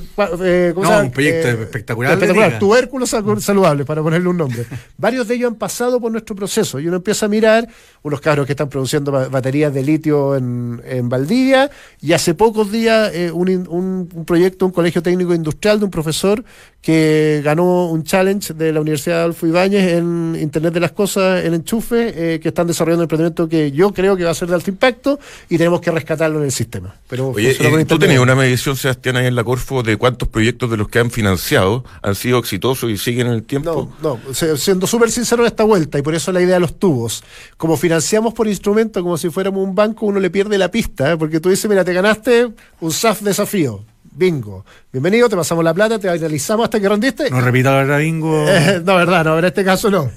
Un proyecto espectacular. Tubérculos saludables, para ponerle un nombre. Varios de ellos han pasado por nuestro proceso, y uno empieza a mirar unos cabros que están produciendo baterías de litio en Valdivia, y hace pocos días un proyecto, un colegio técnico industrial de un profesor que ganó un challenge de la Universidad de Adolfo Ibáñez en Internet de las Cosas, en Enchufe, que están desarrollando un emprendimiento que yo creo que va a ser de alto impacto, y tenemos que rescatarlo en el sistema. Pero oye, ¿tú tenías una medición, Sebastián, ahí en la Corfo de cuántos proyectos de los que han financiado han sido exitosos y siguen en el tiempo? No, siendo súper sincero en esta vuelta, y por eso la idea de los tubos. Como financiamos por instrumento, como si fuéramos un banco, uno le pierde la pista, porque tú dices, mira, te ganaste un SAF desafío. Bingo. Bienvenido, te pasamos la plata, te analizamos hasta que rendiste. No repita la verdad, bingo. No, en este caso no.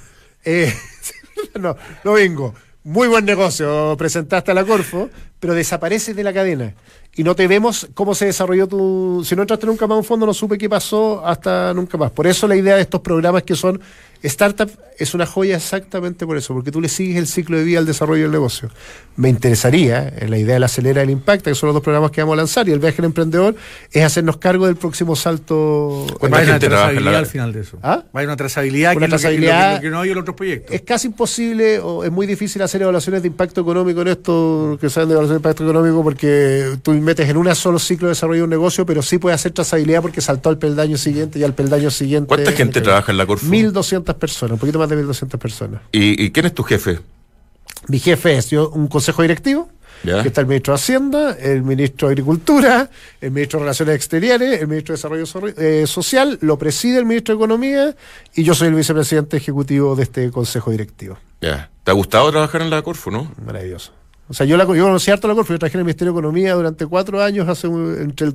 No bingo. Muy buen negocio, presentaste a la Corfo, pero desapareces de la cadena. Y no te vemos cómo se desarrolló si no entraste nunca más a un fondo, no supe qué pasó hasta nunca más. Por eso la idea de estos programas que son startup es una joya exactamente por eso, porque tú le sigues el ciclo de vida al desarrollo del negocio. Me interesaría, en la idea de la Acelera del Impacto, que son los 2 programas que vamos a lanzar, y el Viaje del Emprendedor, es hacernos cargo del próximo salto. ¿Cuánta gente trabaja al final de eso? ¿Ah? Va a haber una trazabilidad, que no hay en otros proyectos. Es casi imposible, o es muy difícil hacer evaluaciones de impacto económico en esto, que saben de evaluación de impacto económico, porque tú metes en un solo ciclo de desarrollo de un negocio, pero sí puedes hacer trazabilidad porque saltó al peldaño siguiente y al peldaño siguiente. ¿Cuánta gente trabaja en la Corfo? 1.200 personas, un poquito más de 1.200 personas. ¿Y quién es tu jefe? Mi jefe es un consejo directivo, ¿ya? Que está el ministro de Hacienda, el ministro de Agricultura, el ministro de Relaciones Exteriores, el ministro de Desarrollo Social, lo preside el ministro de Economía, y yo soy el vicepresidente ejecutivo de este consejo directivo. Ya. ¿Te ha gustado trabajar en la Corfo, no? Maravilloso. O sea, yo conocí harto la Corfo, yo trabajé en el Ministerio de Economía durante 4 años, entre el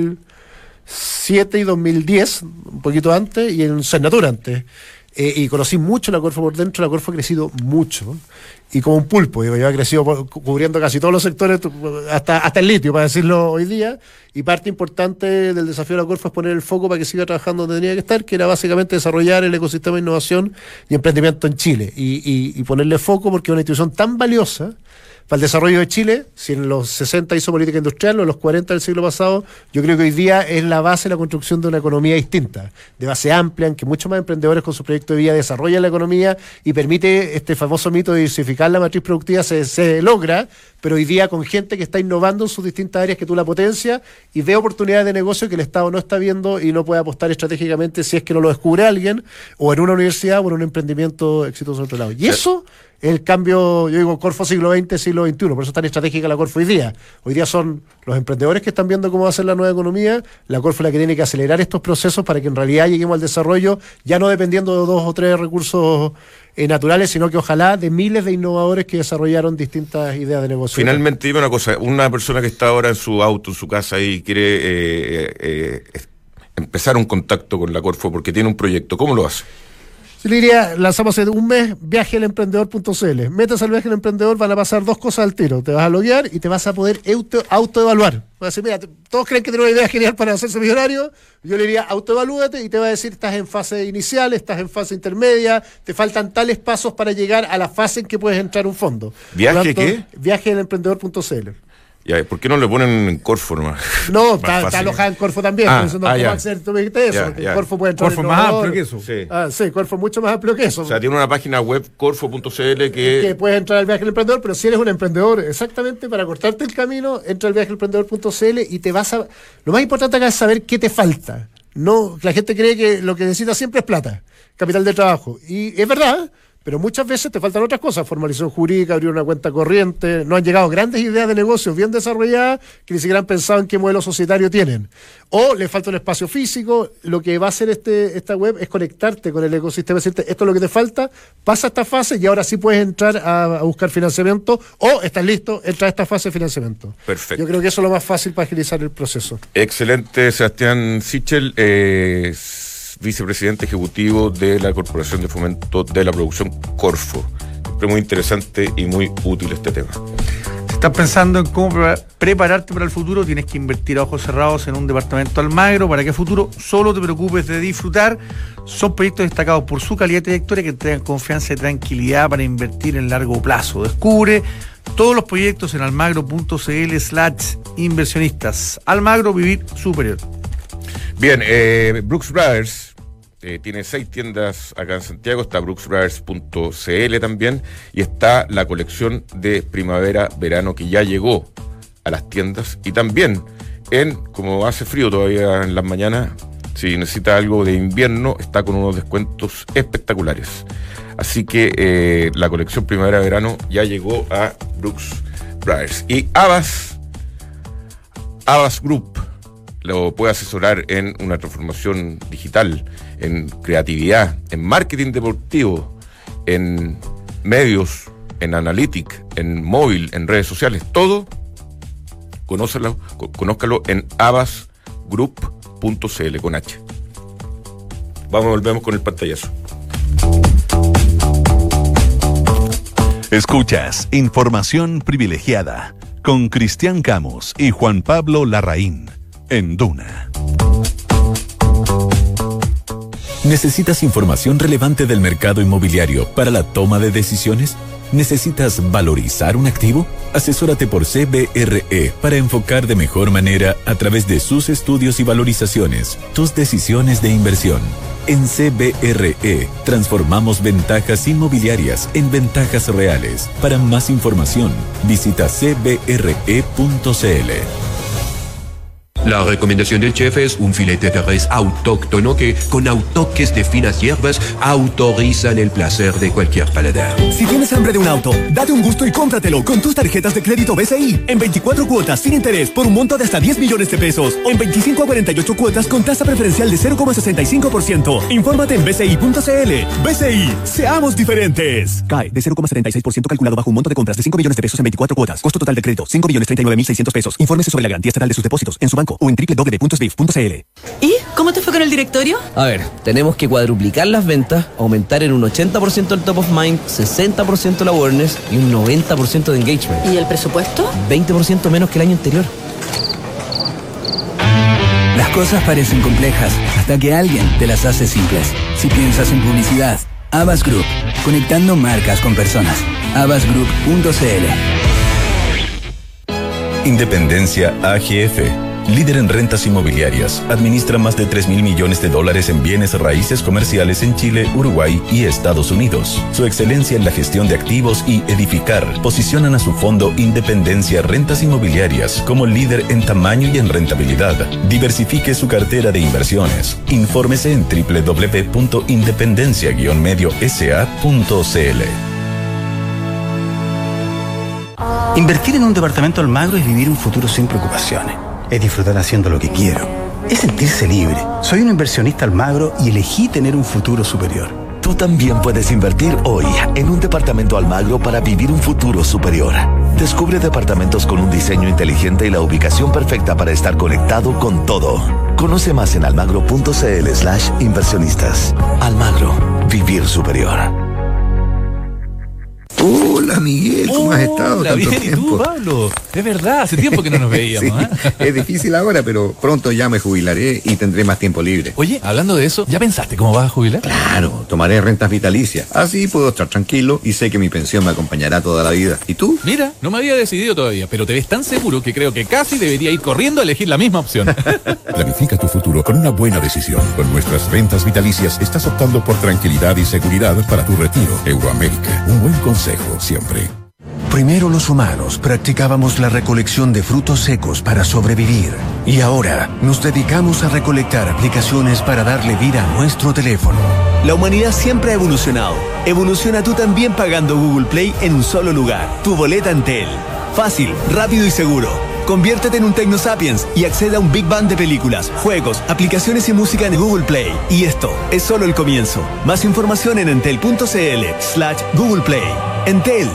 2007 y 2010, un poquito antes, y en Senatura antes. Y conocí mucho la Corfo por dentro. La Corfo ha crecido mucho, y como un pulpo, yo ha crecido cubriendo casi todos los sectores, hasta el litio, para decirlo hoy día, y parte importante del desafío de la Corfo es poner el foco para que siga trabajando donde tenía que estar, que era básicamente desarrollar el ecosistema de innovación y emprendimiento en Chile, y ponerle foco porque es una institución tan valiosa para el desarrollo de Chile. Si en los 60 hizo política industrial, o en los 40 del siglo pasado, yo creo que hoy día es la base de la construcción de una economía distinta, de base amplia, en que muchos más emprendedores con su proyecto de vida desarrollan la economía y permite este famoso mito de diversificar la matriz productiva, se logra, pero hoy día con gente que está innovando en sus distintas áreas, que tú la potencias y ve oportunidades de negocio que el Estado no está viendo y no puede apostar estratégicamente si es que no lo descubre alguien, o en una universidad o en un emprendimiento exitoso en otro lado. Y eso el cambio, yo digo Corfo siglo XX, siglo XXI, por eso es tan estratégica la Corfo hoy día. Hoy día son los emprendedores que están viendo cómo va a ser la nueva economía, la Corfo es la que tiene que acelerar estos procesos para que en realidad lleguemos al desarrollo, ya no dependiendo de 2 o 3 recursos naturales, sino que ojalá de miles de innovadores que desarrollaron distintas ideas de negocio. Finalmente, dime una cosa, una persona que está ahora en su auto, en su casa y quiere empezar un contacto con la Corfo porque tiene un proyecto, ¿cómo lo hace? Yo le diría, lanzamos hace un mes viajealemprendedor.cl. Metas al Viaje al Emprendedor, van a pasar 2 cosas al tiro. Te vas a loguear y te vas a poder autoevaluar. Vas a decir, mira, todos creen que tienen una idea genial para hacerse millonario. Yo le diría, autoevalúate y te va a decir, estás en fase inicial, estás en fase intermedia, te faltan tales pasos para llegar a la fase en que puedes entrar un fondo. ¿Viaje qué? Viajealemprendedor.cl. Ya, ¿por qué no le ponen en Corfo nomás? No, está alojada en Corfo también. Eso no va a ser, tú me dijiste eso. Ya. Corfo puede entrar. Corfo es más amplio que eso. Sí. Sí, Corfo es mucho más amplio que eso. O sea, tiene una página web, corfo.cl, que puedes entrar al Viaje del Emprendedor, pero si eres un emprendedor, exactamente, para cortarte el camino, entra al viajealemprendedor.cl y te vas a... Lo más importante acá es saber qué te falta. No, la gente cree que lo que necesita siempre es plata, capital de trabajo. Y es verdad, pero muchas veces te faltan otras cosas, formalización jurídica, abrir una cuenta corriente, no han llegado grandes ideas de negocios bien desarrolladas que ni siquiera han pensado en qué modelo societario tienen. O le falta un espacio físico, lo que va a hacer esta web es conectarte con el ecosistema, decirte, esto es lo que te falta, pasa esta fase y ahora sí puedes entrar a buscar financiamiento, o estás listo, entra a esta fase de financiamiento. Perfecto. Yo creo que eso es lo más fácil para agilizar el proceso. Excelente, Sebastián Sichel, vicepresidente ejecutivo de la Corporación de Fomento de la Producción Corfo. Siempre muy interesante y muy útil este tema. Si estás pensando en cómo prepararte para el futuro, tienes que invertir a ojos cerrados en un departamento Almagro. ¿Para qué futuro? Solo te preocupes de disfrutar. Son proyectos destacados por su calidad y trayectoria que entregan confianza y tranquilidad para invertir en largo plazo. Descubre todos los proyectos en almagro.cl/inversionistas. Almagro, vivir superior. Bien, Brooks Brothers tiene 6 tiendas acá en Santiago, está brooksbrothers.cl también, y está la colección de primavera-verano que ya llegó a las tiendas, y también como hace frío todavía en las mañanas, si necesita algo de invierno, está con unos descuentos espectaculares. Así que la colección primavera-verano ya llegó a Brooks Brothers. Y Abbas Group lo puede asesorar en una transformación digital, en creatividad, en marketing deportivo, en medios, en analytics, en móvil, en redes sociales, todo. Conózcalo en abbasgroup.cl con H. Volvemos con el pantallazo. Escuchas Información Privilegiada con Cristian Camus y Juan Pablo Larraín en Duna. ¿Necesitas información relevante del mercado inmobiliario para la toma de decisiones? ¿Necesitas valorizar un activo? Asesórate por CBRE para enfocar de mejor manera, a través de sus estudios y valorizaciones, tus decisiones de inversión. En CBRE transformamos ventajas inmobiliarias en ventajas reales. Para más información, visita cbre.cl. La recomendación del chef es un filete de res autóctono que, con autoques de finas hierbas, autorizan el placer de cualquier paladar. Si tienes hambre de un auto, date un gusto y cómpratelo con tus tarjetas de crédito BCI en 24 cuotas sin interés por un monto de hasta 10 millones de pesos o en 25 a 48 cuotas con tasa preferencial de 0,65%. Infórmate en bci.cl. BCI, seamos diferentes. CAE de 0,76% calculado bajo un monto de compras de 5 millones de pesos en 24 cuotas. Costo total del crédito, 5.039.600 pesos. Infórmese sobre la garantía estatal de sus depósitos en su banco o en www.sbif.cl. ¿Y cómo te fue con el directorio? A ver, tenemos que cuadruplicar las ventas, aumentar en un 80% el top of mind, 60% la awareness y un 90% de engagement. ¿Y el presupuesto? 20% menos que el año anterior. Las cosas parecen complejas hasta que alguien te las hace simples. Si piensas en publicidad, Abbas Group, conectando marcas con personas. abbasgroup.cl. Independencia AGF, líder en rentas inmobiliarias, administra más de $3.000 millones en bienes raíces comerciales en Chile, Uruguay y Estados Unidos. Su excelencia en la gestión de activos y edificar posicionan a su fondo Independencia Rentas Inmobiliarias como líder en tamaño y en rentabilidad. Diversifique su cartera de inversiones. Infórmese en www.independencia-mediosa.cl. Invertir en un departamento Almagro es vivir un futuro sin preocupaciones. Es disfrutar haciendo lo que quiero. Es sentirse libre. Soy un inversionista Almagro y elegí tener un futuro superior. Tú también puedes invertir hoy en un departamento Almagro para vivir un futuro superior. Descubre departamentos con un diseño inteligente y la ubicación perfecta para estar conectado con todo. Conoce más en almagro.cl/inversionistas. Almagro, vivir superior. Hola Miguel, ¿cómo has estado? Hola, tanto bien, tiempo? ¿y tú, Pablo? Es verdad, hace tiempo que no nos veíamos. Sí, es difícil ahora, pero pronto ya me jubilaré y tendré más tiempo libre. Oye, hablando de eso, ¿ya pensaste cómo vas a jubilar? Claro, tomaré rentas vitalicias. Así puedo estar tranquilo y sé que mi pensión me acompañará toda la vida. ¿Y tú? Mira, no me había decidido todavía, pero te ves tan seguro que creo que casi debería ir corriendo a elegir la misma opción. Planifica tu futuro con una buena decisión. Con nuestras rentas vitalicias estás optando por tranquilidad y seguridad para tu retiro. Euroamérica, un buen consejo siempre. Primero los humanos practicábamos la recolección de frutos secos para sobrevivir. Y ahora nos dedicamos a recolectar aplicaciones para darle vida a nuestro teléfono. La humanidad siempre ha evolucionado. Evoluciona tú también pagando Google Play en un solo lugar. Tu boleta Entel. Fácil, rápido y seguro. Conviértete en un TecnoSapiens y accede a un Big Bang de películas, juegos, aplicaciones y música en Google Play. Y esto es solo el comienzo. Más información en entel.cl/Google Play. Entel.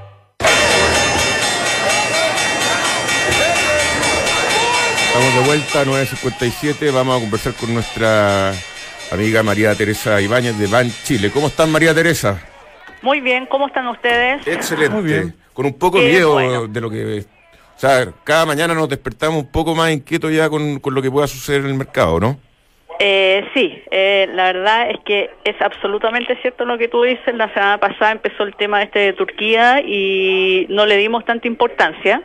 Estamos de vuelta, 9:57. Vamos a conversar con nuestra amiga María Teresa Ibáñez de Ban Chile. ¿Cómo están, María Teresa? Muy bien, ¿cómo están ustedes? Excelente. Muy bien. Con un poco de miedo bueno. de lo que... O sea, cada mañana nos despertamos un poco más inquietos ya con lo que pueda suceder en el mercado, ¿no? Sí, la verdad es que es absolutamente cierto lo que tú dices. La semana pasada empezó el tema de Turquía y no le dimos tanta importancia.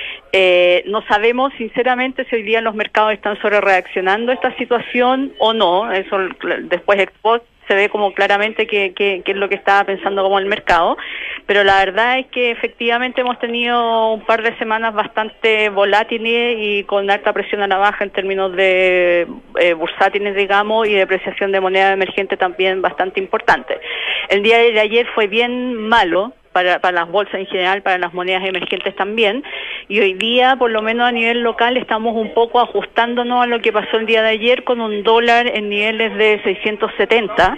No sabemos sinceramente si hoy día los mercados están sobre reaccionando a esta situación o no. Eso después se ve como claramente qué es lo que estaba pensando como el mercado, pero la verdad es que efectivamente hemos tenido un par de semanas bastante volátiles y con alta presión a la baja en términos de bursátiles, digamos, y depreciación de moneda emergente también bastante importante. El día de ayer fue bien malo para las bolsas en general, para las monedas emergentes también, y hoy día, por lo menos a nivel local, estamos un poco ajustándonos a lo que pasó el día de ayer con un dólar en niveles de 670,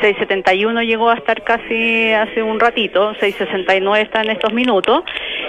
671 llegó a estar casi hace un ratito, 669 está en estos minutos,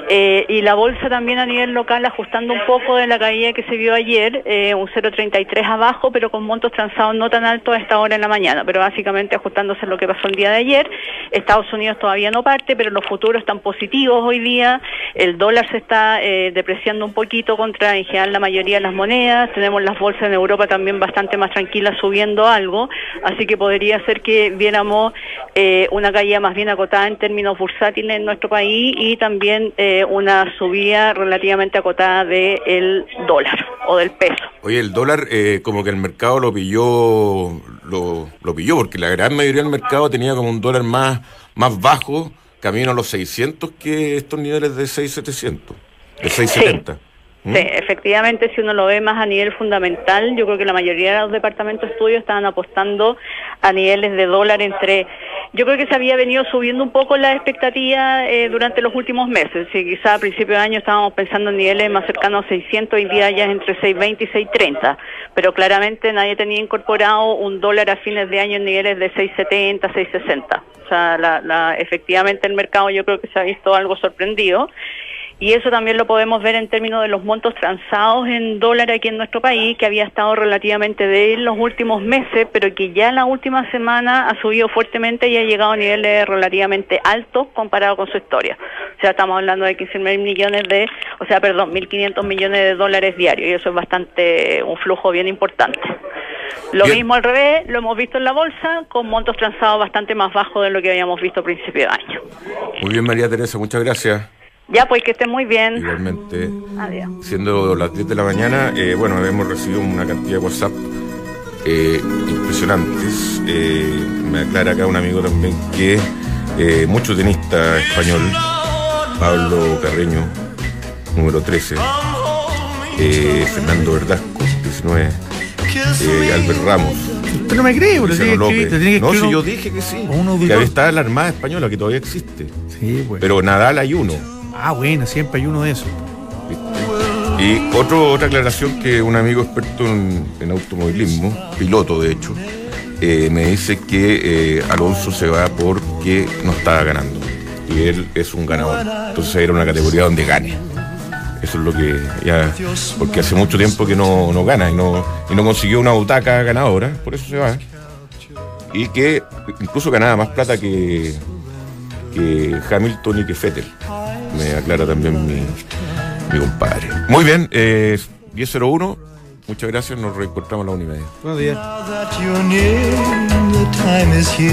y la bolsa también a nivel local ajustando un poco de la caída que se vio ayer, un 0,33 abajo, pero con montos transados no tan altos a esta hora en la mañana, pero básicamente ajustándose a lo que pasó el día de ayer. Estados Unidos todavía no parte, pero los futuros están positivos hoy día, el dólar se está depreciando un poquito contra en general la mayoría de las monedas, tenemos las bolsas en Europa también bastante más tranquilas subiendo algo, así que podría ser que viéramos una caída más bien acotada en términos bursátiles en nuestro país y también una subida relativamente acotada del dólar o del peso. Oye, el dólar como que el mercado lo pilló porque la gran mayoría del mercado tenía como un dólar más bajo, camino a los 600 que estos niveles de 6,700, de 6,70. Sí, efectivamente, si uno lo ve más a nivel fundamental, yo creo que la mayoría de los departamentos de estudio estaban apostando a niveles de dólar yo creo que se había venido subiendo un poco la expectativa durante los últimos meses. Si quizá a principio de año estábamos pensando en niveles más cercanos a 600, hoy día ya es entre 620 y 630, pero claramente nadie tenía incorporado un dólar a fines de año en niveles de 670, 660. O sea, efectivamente el mercado yo creo que se ha visto algo sorprendido. Y eso también lo podemos ver en términos de los montos transados en dólar aquí en nuestro país, que había estado relativamente débil los últimos meses, pero que ya en la última semana ha subido fuertemente y ha llegado a niveles relativamente altos comparado con su historia. O sea, estamos hablando de 1.500 millones de dólares diarios, y eso es bastante, un flujo bien importante. Lo mismo al revés, lo hemos visto en la bolsa, con montos transados bastante más bajos de lo que habíamos visto a principio de año. Muy bien, María Teresa, muchas gracias. Ya, pues que estén muy bien. Igualmente. Adiós. Siendo las 10 de la mañana, hemos recibido una cantidad de WhatsApp impresionantes. Me aclara acá un amigo también que mucho tenista español, Pablo Carreño, número 13, Fernando Verdasco, 19, Albert Ramos. Usted no me cree, bro. No, si yo dije que sí. Que está la Armada Española, que todavía existe. Sí, bueno. Pero Nadal hay uno. Ah, bueno, siempre hay uno de esos. Y otra aclaración que un amigo experto en automovilismo, piloto de hecho, me dice que Alonso se va porque no estaba ganando y él es un ganador, entonces era una categoría donde gane. Eso es lo que ya, porque hace mucho tiempo que no gana y no consiguió una butaca ganadora, por eso se va. Y que incluso ganaba más plata que Hamilton y que Vettel, me aclara también mi compadre. Muy bien, 10:01, muchas gracias, nos reencontramos a la 1:30. Buenos días.